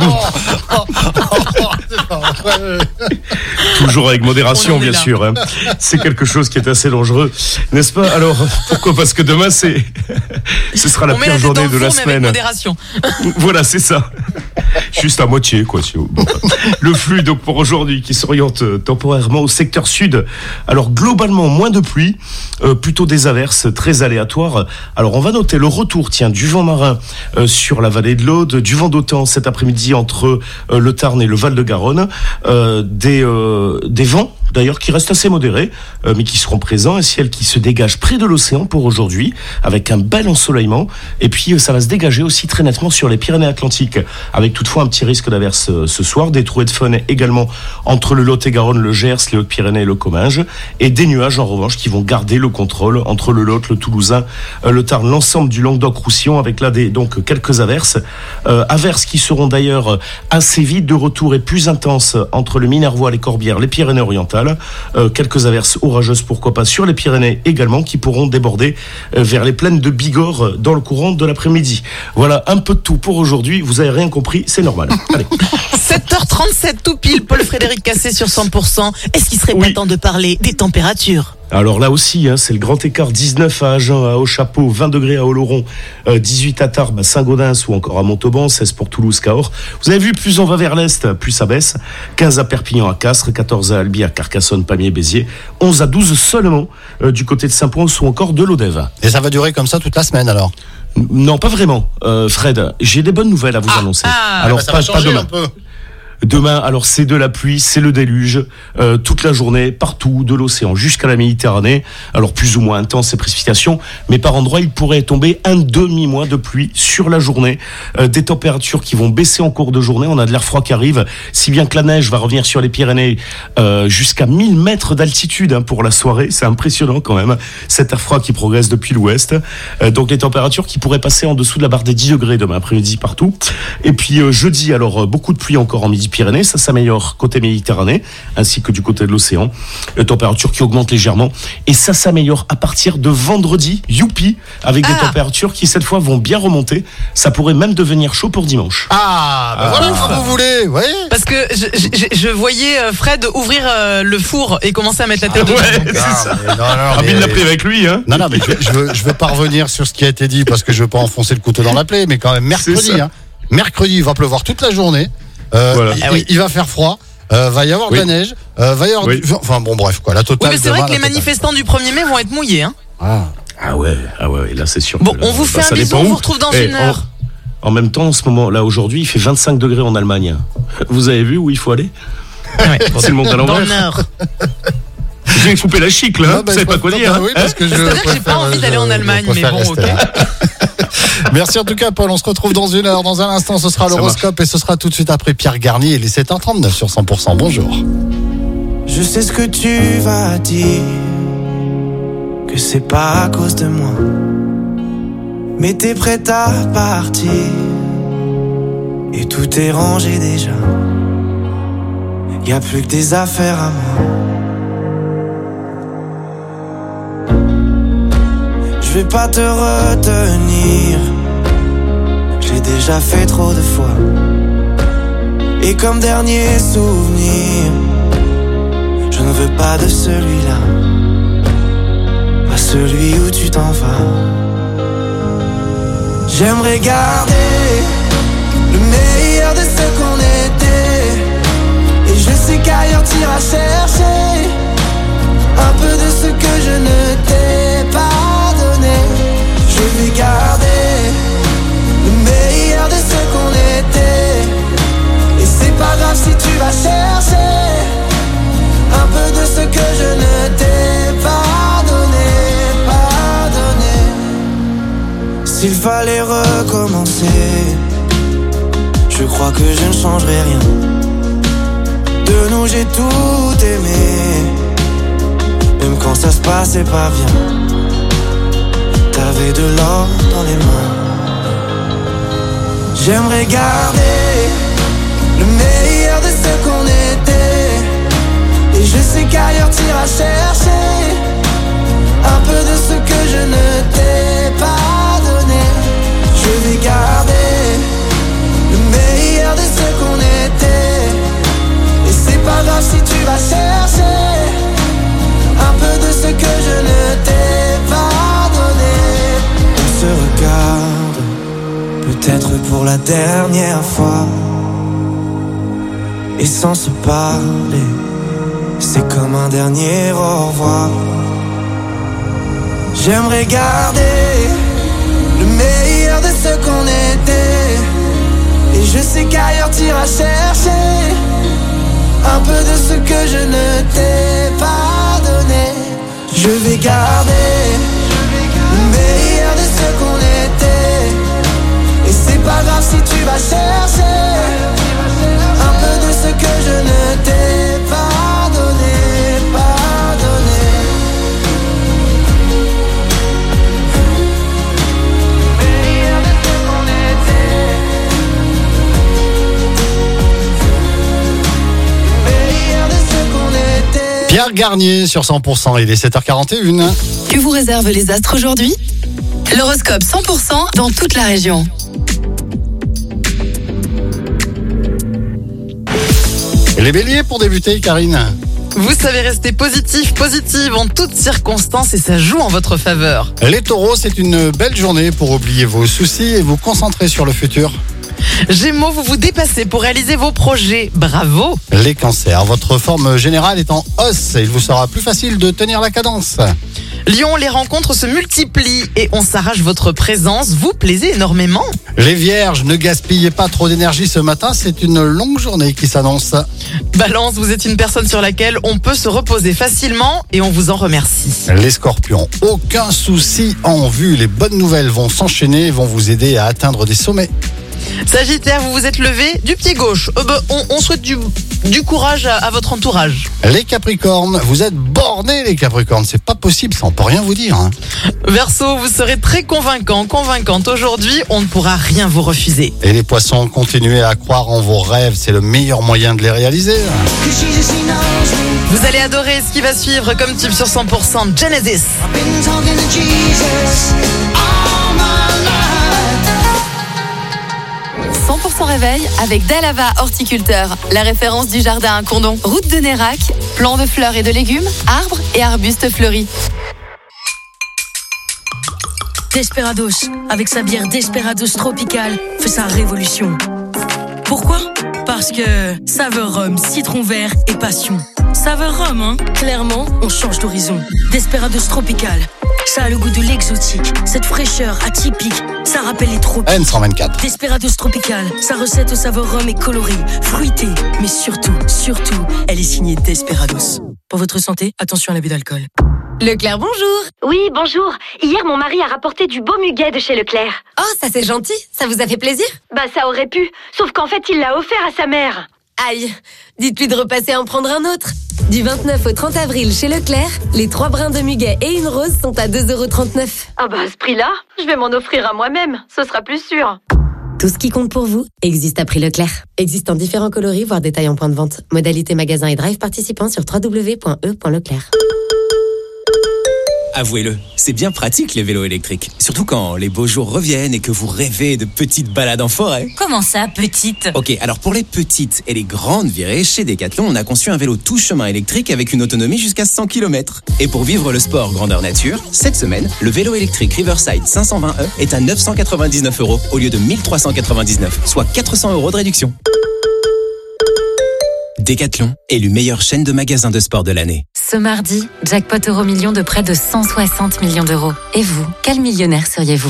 Toujours avec modération, bien sûr. Hein. C'est quelque chose qui est assez dangereux, n'est-ce pas? Alors, pourquoi? Parce que demain, c'est, ce sera la on pire la journée de la mais semaine. Avec modération. Voilà, c'est ça. Juste à moitié, quoi. Bon. Le flux, donc, pour aujourd'hui, qui s'oriente euh, temporairement au secteur sud. Alors, globalement, moins de pluie, euh, plutôt des averses très aléatoires. Alors, on va noter le retour, tiens, du vent marin euh, sur la vallée de l'Aude, du vent d'OTAN cet après-midi entre euh, le Tarn et le Val-de-Garonne, euh, des, euh, des vents, d'ailleurs, qui restent assez modérés, euh, mais qui seront présents. Un ciel qui se dégage près de l'océan pour aujourd'hui, avec un bel ensoleillement. Et puis, euh, ça va se dégager aussi très nettement sur les Pyrénées-Atlantiques, avec toutefois un petit risque d'averse euh, ce soir. Des trouées de faune également entre le Lot-et-Garonne, le Gers, les Hautes-Pyrénées et le Comminges. Et des nuages, en revanche, qui vont garder le contrôle entre le Lot, le Toulousain, euh, le Tarn, l'ensemble du Languedoc-Roussillon, avec là des, donc quelques averses. Euh, averses qui seront d'ailleurs assez vite de retour et plus intenses entre le Minervois, les Corbières, les Pyrénées-Orientales. Euh, quelques averses orageuses, pourquoi pas, sur les Pyrénées également, qui pourront déborder euh, vers les plaines de Bigorre dans le courant de l'après-midi. Voilà, un peu de tout pour aujourd'hui. Vous avez rien compris, c'est normal. Allez. sept heures trente-sept tout pile, Paul-Frédéric Cassé sur cent pour cent. Est-ce qu'il serait Oui. pas temps de parler des températures ? Alors là aussi, hein, c'est le grand écart. dix-neuf à Agen, à Haut-Chapeau, vingt degrés à Oloron, euh, dix-huit à Tarbes, à Saint-Gaudens ou encore à Montauban, seize pour Toulouse, Cahors. Vous avez vu, plus on va vers l'est, plus ça baisse. quinze à Perpignan, à Castres, quatorze à Albi, à Carcassonne, Pamiers, Béziers, onze à douze seulement euh, du côté de Saint-Pons ou encore de Lodève. Et ça va durer comme ça toute la semaine alors? Non, pas vraiment, euh, Fred. J'ai des bonnes nouvelles à vous annoncer. ah, alors bah ça pas, va changer pas demain. un peu. Demain, alors c'est de la pluie, c'est le déluge, euh, toute la journée, partout, de l'océan jusqu'à la Méditerranée. Alors plus ou moins intense ces précipitations, mais par endroits il pourrait tomber un demi-mois de pluie sur la journée. Euh, des températures qui vont baisser en cours de journée, on a de l'air froid qui arrive, si bien que la neige va revenir sur les Pyrénées euh, jusqu'à mille mètres d'altitude hein, pour la soirée. C'est impressionnant quand même, cet air froid qui progresse depuis l'ouest. Euh, donc les températures qui pourraient passer en dessous de la barre des dix degrés demain après-midi partout. Et puis euh, jeudi, alors euh, beaucoup de pluie encore en midi Pyrénées, ça s'améliore côté Méditerranée ainsi que du côté de l'océan, les températures qui augmentent légèrement et ça s'améliore à partir de vendredi, youpi, avec Ah. des températures qui cette fois vont bien remonter, ça pourrait même devenir chaud pour dimanche. Ah, bah voilà comme vous voulez, vous voyez. Parce que je, je, je voyais euh, Fred ouvrir euh, le four et commencer à mettre la tête dedans. Donc, Ah, mais non, non, Ah, mais mais- il l'a pris avec lui, hein. Non, non, mais je, je veux, je veux pas revenir sur ce qui a été dit parce que je veux pas enfoncer le couteau dans la plaie, mais quand même mercredi, C'est ça. hein, mercredi, il va pleuvoir toute la journée. Euh, Voilà. il, Ah oui. il va faire froid. Euh, va y avoir Oui. de la neige. Euh, va y avoir Oui. du... Enfin bon, bref, quoi. La Oui, totale. mais c'est vrai demain, que les la totale. manifestants du premier mai vont être mouillés. Hein. Ah. Ah ouais, ah ouais, là c'est sûr. Bon, que là, on vous bah, fait un ça bisou, dépend on où. vous retrouve dans Eh, une en- heure. En même temps, en ce moment, là aujourd'hui, il fait vingt-cinq degrés en Allemagne. Vous avez vu où il faut aller? Ouais. C'est le monde à Dans l'envers. le Nord. Je vais couper la chic là, Ah, vous bah, savez je pas quoi préfère- dire. bah oui, parce que je C'est-à-dire que j'ai pas préfère- envie je- d'aller en je Allemagne, mais préfère bon, rester ok. là. Merci en tout cas, Paul. On se retrouve dans une heure. Dans un instant, ce sera Ça l'horoscope et ce sera tout de suite après Pierre Garnier. Il est sept heures trente-neuf sur cent pour cent. Bonjour. Je sais ce que tu vas dire, que c'est pas à cause de moi, mais t'es prête à partir, et tout est rangé déjà. Y a plus que des affaires à moi. Je vais pas te retenir, j'ai déjà fait trop de fois. Et comme dernier souvenir, je ne veux pas de celui-là, pas celui où tu t'en vas. J'aimerais garder le meilleur de ce qu'on était, et je sais qu'ailleurs t'iras chercher un peu de ce que je ne t'ai pas donné. Je vais garder le meilleur de ce qu'on était, et c'est pas grave si tu vas chercher un peu de ce que je ne t'ai pas donné, pas donné. S'il fallait recommencer, je crois que je ne changerai rien. De nous j'ai tout aimé, même quand ça se passait pas bien. T'avais de l'or dans les mains. J'aimerais garder le meilleur de ce qu'on était, et je sais qu'ailleurs t'iras chercher un peu de ce que je ne t'ai pas donné. Je vais garder le meilleur de ce qu'on était, et c'est pas grave si tu vas chercher un peu de ce que je ne t'ai pas donné. On se regarde, peut-être pour la dernière fois. Et sans se parler, c'est comme un dernier au revoir. J'aimerais garder le meilleur de ce qu'on était. Et je sais qu'ailleurs t'iras chercher un peu de ce que je ne t'ai pas donné. Je vais garder le meilleur de ce qu'on était. Et c'est pas grave si tu vas chercher un peu de ce que je ne t'ai pas donné, pas donné. Meilleur de ce qu'on était. Meilleur de ce qu'on était. Pierre Garnier sur cent pour cent, il est sept heures quarante et une. Que vous réservent les astres aujourd'hui? L'horoscope cent pour cent dans toute la région. Les béliers pour débuter, Karine. Vous savez rester positif, positive en toutes circonstances et ça joue en votre faveur. Les taureaux, c'est une belle journée pour oublier vos soucis et vous concentrer sur le futur. Gémeaux, vous vous dépassez pour réaliser vos projets. Bravo. Les cancers, votre forme générale est en hausse et il vous sera plus facile de tenir la cadence. Lion, les rencontres se multiplient et on s'arrache votre présence. Vous plaisez énormément. Les vierges, ne gaspillez pas trop d'énergie ce matin, c'est une longue journée qui s'annonce. Balance, vous êtes une personne sur laquelle on peut se reposer facilement et on vous en remercie. Les scorpions, aucun souci en vue, les bonnes nouvelles vont s'enchaîner et vont vous aider à atteindre des sommets. Sagittaire, vous vous êtes levé du pied gauche. Euh, bah, on, on souhaite du, du courage à, à votre entourage. Les capricornes, vous êtes bornés les capricornes, c'est pas possible, ça on peut rien vous dire. Hein. Verseau, vous serez très convaincant, convaincante aujourd'hui, on ne pourra rien vous refuser. Et les poissons, continuez à croire en vos rêves, c'est le meilleur moyen de les réaliser. Vous allez adorer ce qui va suivre comme tube sur cent pour cent Genesis. cent pour cent réveil avec Dalava Horticulteur, la référence du jardin à Condon. Route de Nérac, plants de fleurs et de légumes, arbres et arbustes fleuris. Desperados, avec sa bière Desperados Tropical, fait sa révolution. Pourquoi? Parce que saveur rhum, citron vert et passion. Saveur rhum, hein? Clairement, on change d'horizon. Desperados Tropical, ça a le goût de l'exotique, cette fraîcheur atypique, ça rappelle les tropiques. N cent vingt-quatre. Desperados Tropical, sa recette au saveur rhum est colorée, fruitée, mais surtout, surtout, elle est signée Desperados. Pour votre santé, attention à l'abus d'alcool. Leclerc, bonjour. Oui, bonjour. Hier, mon mari a rapporté du beau muguet de chez Leclerc. Oh, ça c'est gentil. Ça vous a fait plaisir? Bah, ça aurait pu. Sauf qu'en fait, il l'a offert à sa mère. Aïe, dites-lui de repasser en prendre un autre. Du vingt-neuf au trente avril chez Leclerc, les trois brins de muguet et une rose sont à deux euros trente-neuf. Ah bah, à ce prix-là, je vais m'en offrir à moi-même. Ce sera plus sûr. Tout ce qui compte pour vous existe à prix Leclerc. Existe en différents coloris, voire détails en point de vente. Modalité magasin et drive participants sur w w w point e point leclerc. Avouez-le, c'est bien pratique les vélos électriques. Surtout quand les beaux jours reviennent et que vous rêvez de petites balades en forêt. Comment ça, petite? Ok, alors pour les petites et les grandes virées, chez Decathlon, on a conçu un vélo tout chemin électrique avec une autonomie jusqu'à cent kilomètres. Et pour vivre le sport grandeur nature, cette semaine, le vélo électrique Riverside cinq cent vingt E est à neuf cent quatre-vingt-dix-neuf euros au lieu de mille trois cent quatre-vingt-dix-neuf, soit quatre cents euros de réduction. Decathlon, élu meilleure chaîne de magasins de sport de l'année. Ce mardi, jackpot euro million de près de cent soixante millions d'euros. Et vous, quel millionnaire seriez-vous?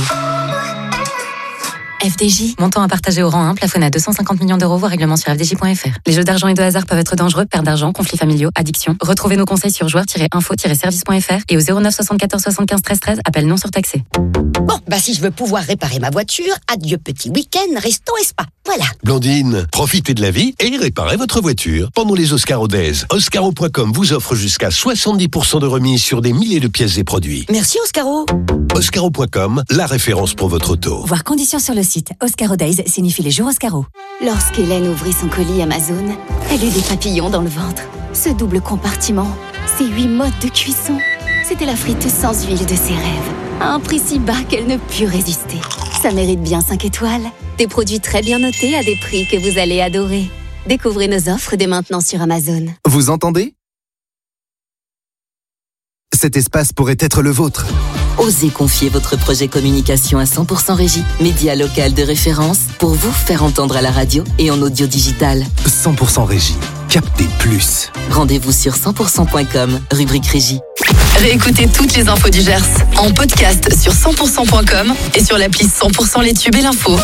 F D J, montant à partager au rang un, plafonné à deux cent cinquante millions d'euros, voire règlement sur f d j point f r. Les jeux d'argent et de hasard peuvent être dangereux, perte d'argent, conflits familiaux, addiction. Retrouvez nos conseils sur joueurs tiret info tiret service point f r et au zéro neuf soixante-quatorze soixante-quinze treize treize, appel non surtaxé. Bon, bah si je veux pouvoir réparer ma voiture, adieu petit week-end, resto et spa. Voilà. Blandine, profitez de la vie et réparez votre voiture. Pendant les Oscaro Days, Oscaro point com vous offre jusqu'à soixante-dix pour cent de remise sur des milliers de pièces et produits. Merci Oscaro. Oscaro point com, la référence pour votre auto. Voir conditions sur le site. Oscaro Days signifie les jours Oscaro. Lorsqu'Hélène ouvrit son colis Amazon, elle eut des papillons dans le ventre. Ce double compartiment, ces huit modes de cuisson, c'était la frite sans huile de ses rêves. À un prix si bas qu'elle ne put résister. Ça mérite bien cinq étoiles. Des produits très bien notés à des prix que vous allez adorer. Découvrez nos offres dès maintenant sur Amazon. Vous entendez? Cet espace pourrait être le vôtre. Osez confier votre projet communication à cent pour cent Régie. Média local de référence pour vous faire entendre à la radio et en audio digital. cent pour cent Régie. Captez plus. Rendez-vous sur cent pour cent point com, rubrique Régie. Réécoutez toutes les infos du Gers en podcast sur cent pour cent point com et sur l'appli cent pour cent les tubes et l'info.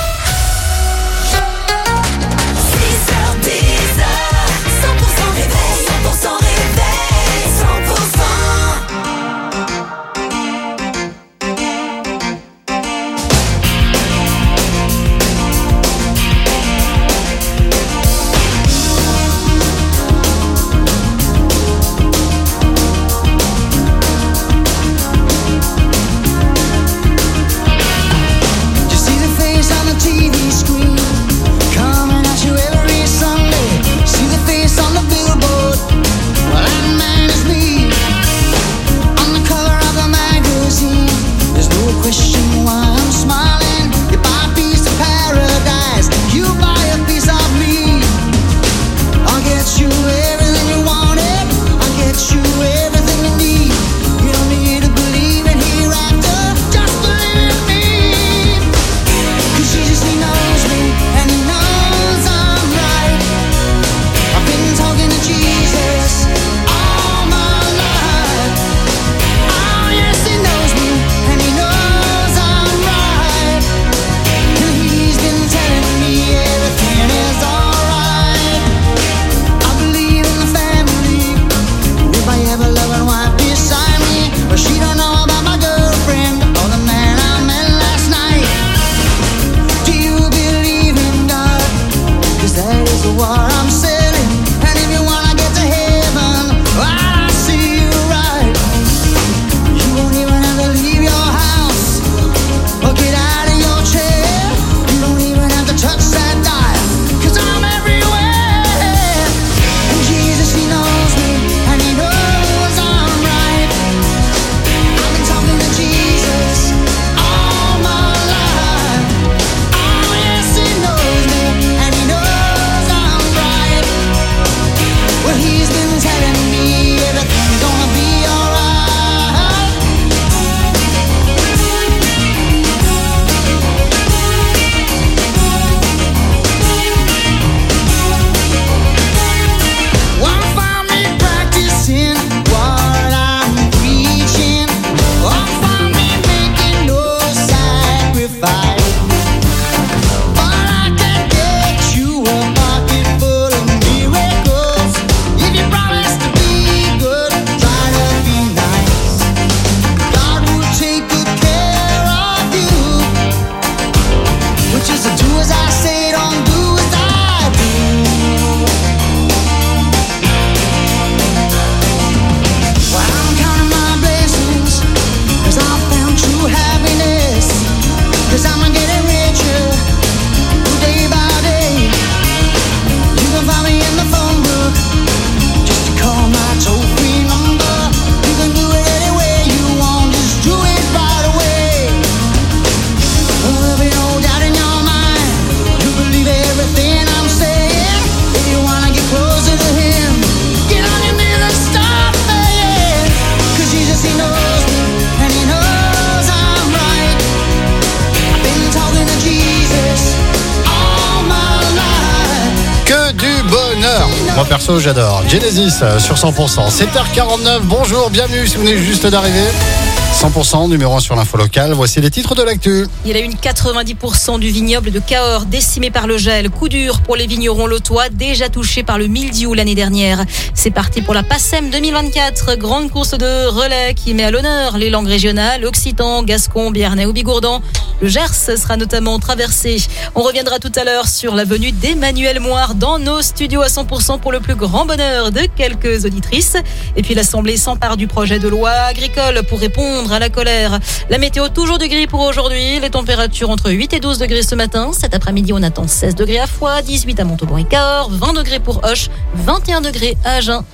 Moi perso j'adore. Genesis euh, sur cent pour cent. sept heures quarante-neuf, bonjour, bienvenue si vous venez juste d'arriver. cent pour cent, numéro un sur l'info locale. Voici les titres de l'actu. Il y a une quatre-vingt-dix pour cent du vignoble de Cahors décimé par le gel. Coup dur pour les vignerons lotois déjà touchés par le mildiou l'année dernière. C'est parti pour la PACEM deux mille vingt-quatre. Grande course de relais qui met à l'honneur les langues régionales, occitan, gascon, biarnais ou bigourdan. Le Gers sera notamment traversé. On reviendra tout à l'heure sur la venue d'Emmanuel Moire dans nos studios à cent pour cent pour le plus grand bonheur de quelques auditrices. Et puis l'Assemblée s'empare du projet de loi agricole pour répondre à la colère. La météo toujours du gris pour aujourd'hui. Les températures entre huit et douze degrés ce matin. Cet après-midi, on attend seize degrés à Foix, dix-huit à Montauban et Cahors, vingt degrés pour Auch, vingt et un degrés à Agen.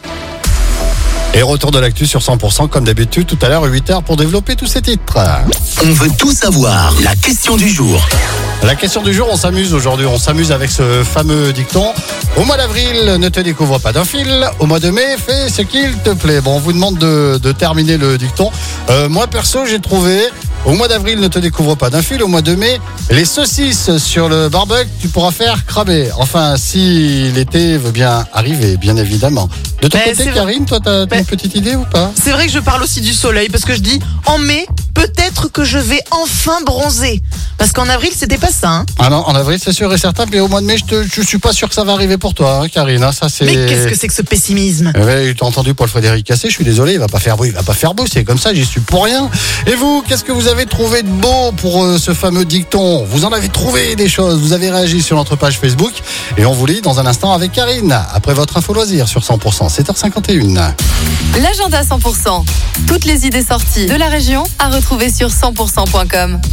Et retour de l'actu sur cent pour cent comme d'habitude tout à l'heure à huit heures pour développer tous ces titres. On veut tout savoir. La question du jour. La question du jour, on s'amuse aujourd'hui. On s'amuse avec ce fameux dicton. Au mois d'avril, ne te découvre pas d'un fil. Au mois de mai, fais ce qu'il te plaît. Bon, on vous demande de, de terminer le dicton. Euh, moi, perso, j'ai trouvé... Au mois d'avril, ne te découvre pas d'un fil. Au mois de mai, les saucisses sur le barbecue, tu pourras faire cramer. Enfin, si l'été veut bien arriver, bien évidemment. De ton Mais côté, c'est- Karine, toi, t'as, t'as Mais- une petite idée ou pas? C'est vrai que je parle aussi du soleil parce que je dis en mai, peut-être que je vais enfin bronzer. Parce qu'en avril, c'était pas ça. Hein. Ah non, en avril, c'est sûr et certain. Puis au mois de mai, je, te, je suis pas sûr que ça va arriver pour toi, hein, Karine. hein, ça, c'est... Mais qu'est-ce que c'est que ce pessimisme? Ouais, t'as entendu Paul-Frédéric Cassé, je suis désolé, il va pas faire beau, il va pas faire beau, c'est comme ça, j'y suis pour rien. Et vous, qu'est-ce que vous avez trouvé de beau pour euh, ce fameux dicton? Vous en avez trouvé des choses, vous avez réagi sur notre page Facebook et on vous lit dans un instant avec Karine, après votre info loisir sur cent pour cent, sept heures cinquante et un. L'agenda cent pour cent. Toutes les idées sorties de la région à retrouver sur cent pour cent point com.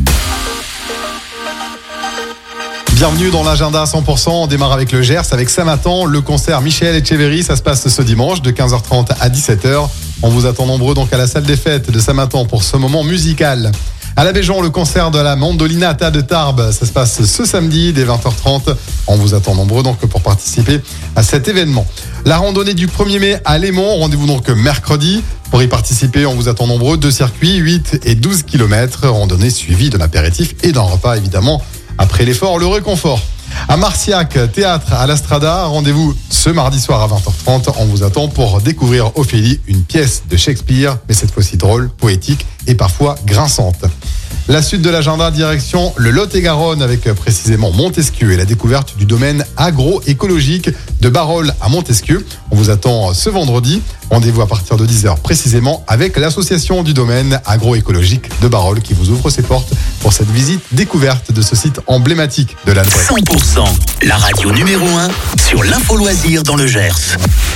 Bienvenue dans l'agenda cent pour cent. On démarre avec le Gers, avec Samatan, le concert Michel Etcheverry. Ça se passe ce dimanche de quinze heures trente à dix-sept heures. On vous attend nombreux donc à la salle des fêtes de Samatan pour ce moment musical. À la Béjon, le concert de la Mandolinata de Tarbes. Ça se passe ce samedi dès vingt heures trente. On vous attend nombreux donc pour participer à cet événement. La randonnée du premier mai à Lémont. Rendez-vous donc mercredi. Pour y participer, on vous attend nombreux. Deux circuits, huit et douze kilomètres. Randonnée suivie d'un apéritif et d'un repas évidemment. Après l'effort, le réconfort. À Marciac, théâtre à l'Astrada, rendez-vous ce mardi soir à vingt heures trente. On vous attend pour découvrir Ophélie, une pièce de Shakespeare, mais cette fois-ci drôle, poétique et parfois grinçante. La suite de l'agenda, direction le Lot-et-Garonne avec précisément Montesquieu et la découverte du domaine agroécologique de Barol à Montesquieu. On vous attend ce vendredi. Rendez-vous à partir de dix heures précisément avec l'association du domaine agroécologique de Barol qui vous ouvre ses portes pour cette visite découverte de ce site emblématique de l'Albret. cent pour cent, la radio numéro un sur l'info loisir dans le Gers. six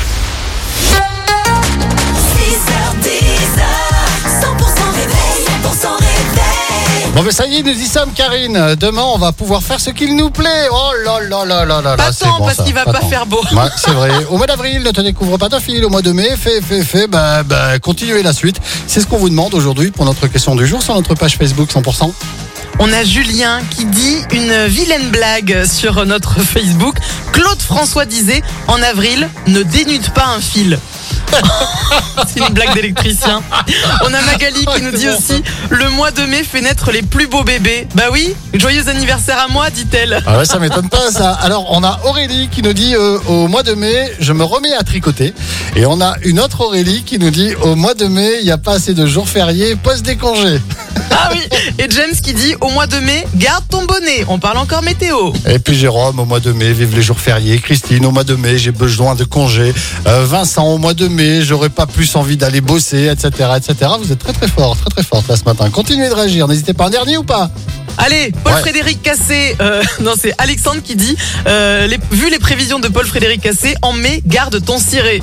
heures dix, cent pour cent réveil, cent pour cent réveil. Bon, mais ça y est, nous y sommes, Karine. Demain, on va pouvoir faire ce qu'il nous plaît. Oh là là là là là Pas là, c'est tant, bon, parce ça. qu'il va pas tant. faire beau. Ouais, c'est vrai. Au mois d'avril, ne te découvre pas d'un fil. Au mois de mai, fais, fais, fais. Bah, bah, continuez la suite. C'est ce qu'on vous demande aujourd'hui pour notre question du jour sur notre page Facebook cent pour cent. On a Julien qui dit une vilaine blague sur notre Facebook. Claude François disait en avril, ne dénude pas un fil. C'est une blague d'électricien. On a Magali qui nous dit aussi le mois de mai fait naître les plus beaux bébés. Bah oui, joyeux anniversaire à moi, dit-elle. Ah ouais, ça m'étonne pas ça. Alors, on a Aurélie qui nous dit euh, au mois de mai, je me remets à tricoter. Et on a une autre Aurélie qui nous dit au mois de mai, il n'y a pas assez de jours fériés, pose des congés. Ah oui, et James qui dit au mois de mai, garde ton bonnet. On parle encore météo. Et puis Jérôme, au mois de mai, vive les jours fériés. Christine, au mois de mai, j'ai besoin de congés. Euh, Vincent, au mois de mai, j'aurais pas plus envie d'aller bosser, et cetera, et cetera. Vous êtes très très fort, très très fort là ce matin. Continuez de réagir. N'hésitez pas. Un dernier ou pas? Allez, Paul Ouais. Frédéric Cassé, euh, non c'est Alexandre qui dit, euh, les, vu les prévisions de Paul Frédéric Cassé, en mai, garde ton ciré.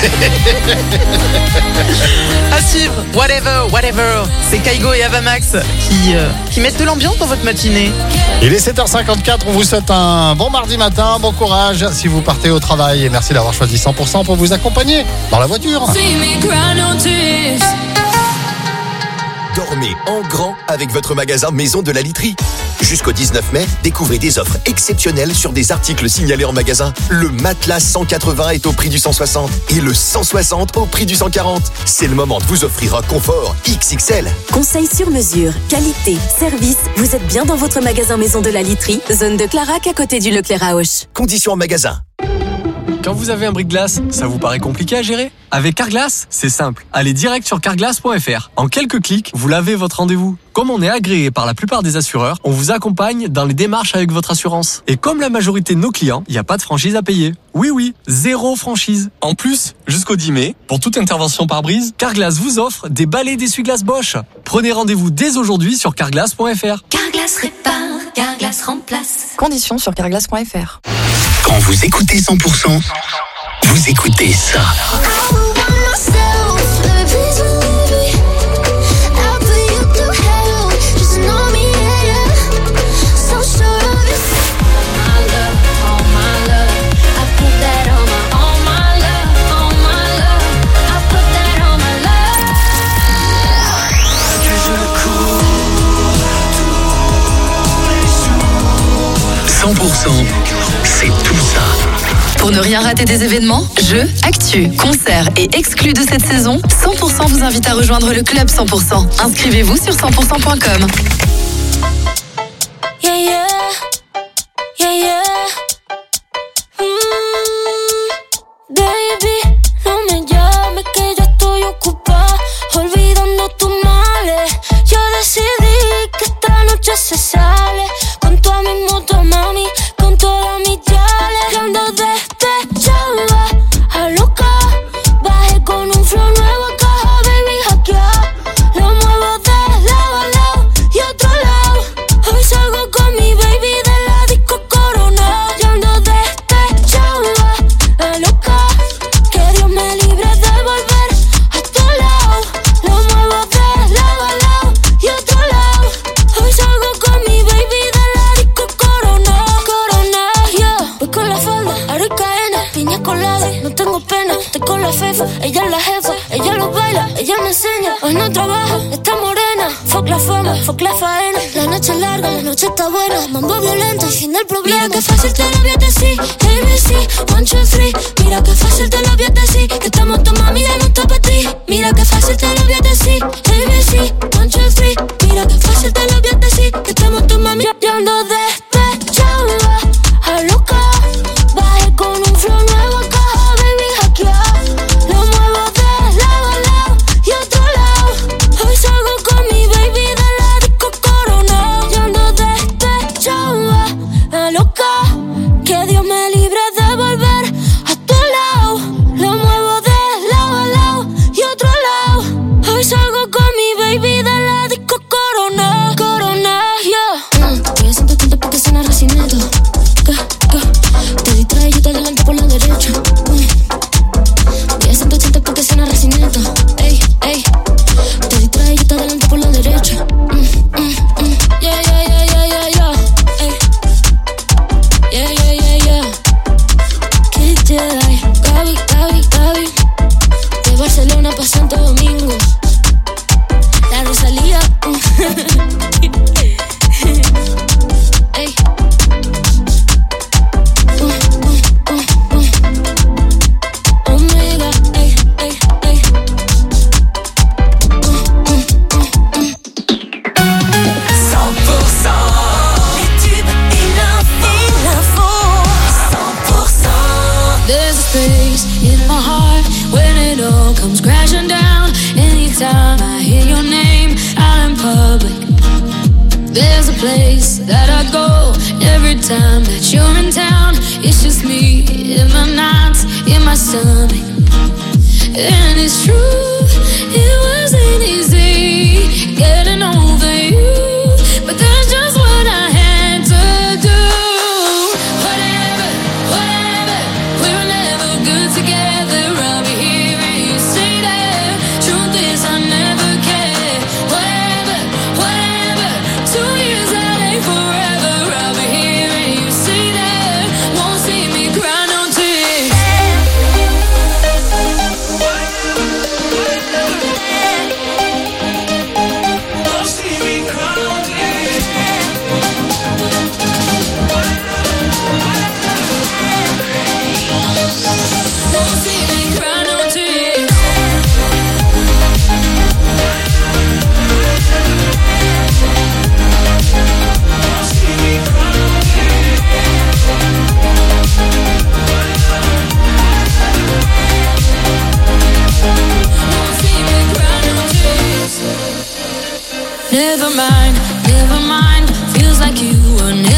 À suivre, whatever, whatever. C'est Kaigo et Avamax qui, euh, qui mettent de l'ambiance dans votre matinée. Il est sept heures cinquante-quatre. On vous souhaite un bon mardi matin, bon courage si vous partez au travail. Et merci d'avoir choisi cent pour cent pour vous accompagner dans la voiture. Dormez en grand avec votre magasin Maison de la Literie. Jusqu'au dix-neuf mai, découvrez des offres exceptionnelles sur des articles signalés en magasin. Le matelas cent quatre-vingts est au prix du cent soixante et le cent soixante au prix du cent quarante. C'est le moment de vous offrir un confort X X L. Conseils sur mesure, qualité, service, vous êtes bien dans votre magasin Maison de la Literie, zone de Clarac à côté du Leclerc à Auch. Conditions en magasin. Quand vous avez un bris-de-glace, ça vous paraît compliqué à gérer? Avec Carglass, c'est simple. Allez direct sur carglass point f r. En quelques clics, vous l'avez votre rendez-vous. Comme on est agréé par la plupart des assureurs, on vous accompagne dans les démarches avec votre assurance. Et comme la majorité de nos clients, il n'y a pas de franchise à payer. Oui, oui, zéro franchise. En plus, jusqu'au dix mai, pour toute intervention par brise, Carglass vous offre des balais d'essuie-glace Bosch. Prenez rendez-vous dès aujourd'hui sur carglass point f r. Carglass répare, Carglass remplace. Conditions sur carglass point f r. Quand vous écoutez cent pour cent, vous écoutez ça. Que je cours tous les jours. cent pour cent, c'est tout ça. Pour ne rien rater des événements, jeux, actus, concerts et exclus de cette saison, cent pour cent vous invite à rejoindre le club cent pour cent. Inscrivez-vous sur cent pour cent point com. Yeah, yeah. Yeah, yeah. Mm, baby, no me llames que yo estoy ocupada, olvidando tus males. Yo decidí que esta noche se sale con toda mi moto, mami, con todas mis yales. Yo ando despechada, a loca, bajé con un flow nuevo a caja, baby, hackeada. Lo muevo de lado a lado y otro lado. Hoy salgo con mi baby de la disco Corona. Yo ando despechada, a loca, que Dios me libre de volver a tu lado. Lo muevo de lado a lado y otro lado. Hoy salgo con mi baby de la disco Corona. Corona, yeah. Voy con la falda, aro y cadena, piña colada, no tengo pena. Estoy con la fefa, ella es la jefa, ella lo baila, ella me enseña. Hoy no trabaja, está morena. Fuck la fama, fuck la faena. La noche es larga, la noche está buena. Mambo violento y fin del problema. Mira que fácil te lo voy a decir, A B C, one, two, three. Mira que fácil te lo voy a decir, que estamos tu mami de nuestro petit. Mira que fácil te lo voy a decir, A B C, one, two, three. Mira que fácil te lo voy a decir, que estamos tu mami. Yo ando despechada, a loca, bajé con un flow nuevo a caja, baby, hackeada. Lo muevo de lado a lado y otro lado. Hoy salgo con mi baby de la disco Corona. Yo ando despechada, a loca, que Dios me libre de volver a tu lado. Lo muevo de lado a lado y otro lado. Hoy salgo con mi baby de la disco Corona. Corona, yeah. Mm, voy a sentir tanto porque suena recineto. Que, que, te distrae y yo te adelanto por la derecha. Mm. Voy a sentir tanto porque suena recineto. Ey, ey, te distrae y yo te adelanto por la derecha. Mm, mm, mm. Yeah, yeah, yeah, yeah, yeah, yeah. Ey. Yeah, yeah, yeah, yeah. Kid Jedi, Gaby, Gaby, Gaby. De Barcelona pa' Santo Domingo. La Rosalía. Ey. Uh, uh, uh, uh. Omega, ey, ey, ey. Uh, uh, uh, uh. cent pour cent. Les tubes et l'info. cent pour cent. There's a space in my heart when it all comes crashing down. Anytime I hear your name out in public, there's a place that I go every time that you're in town. It's just me in my nights, in my stomach, and it's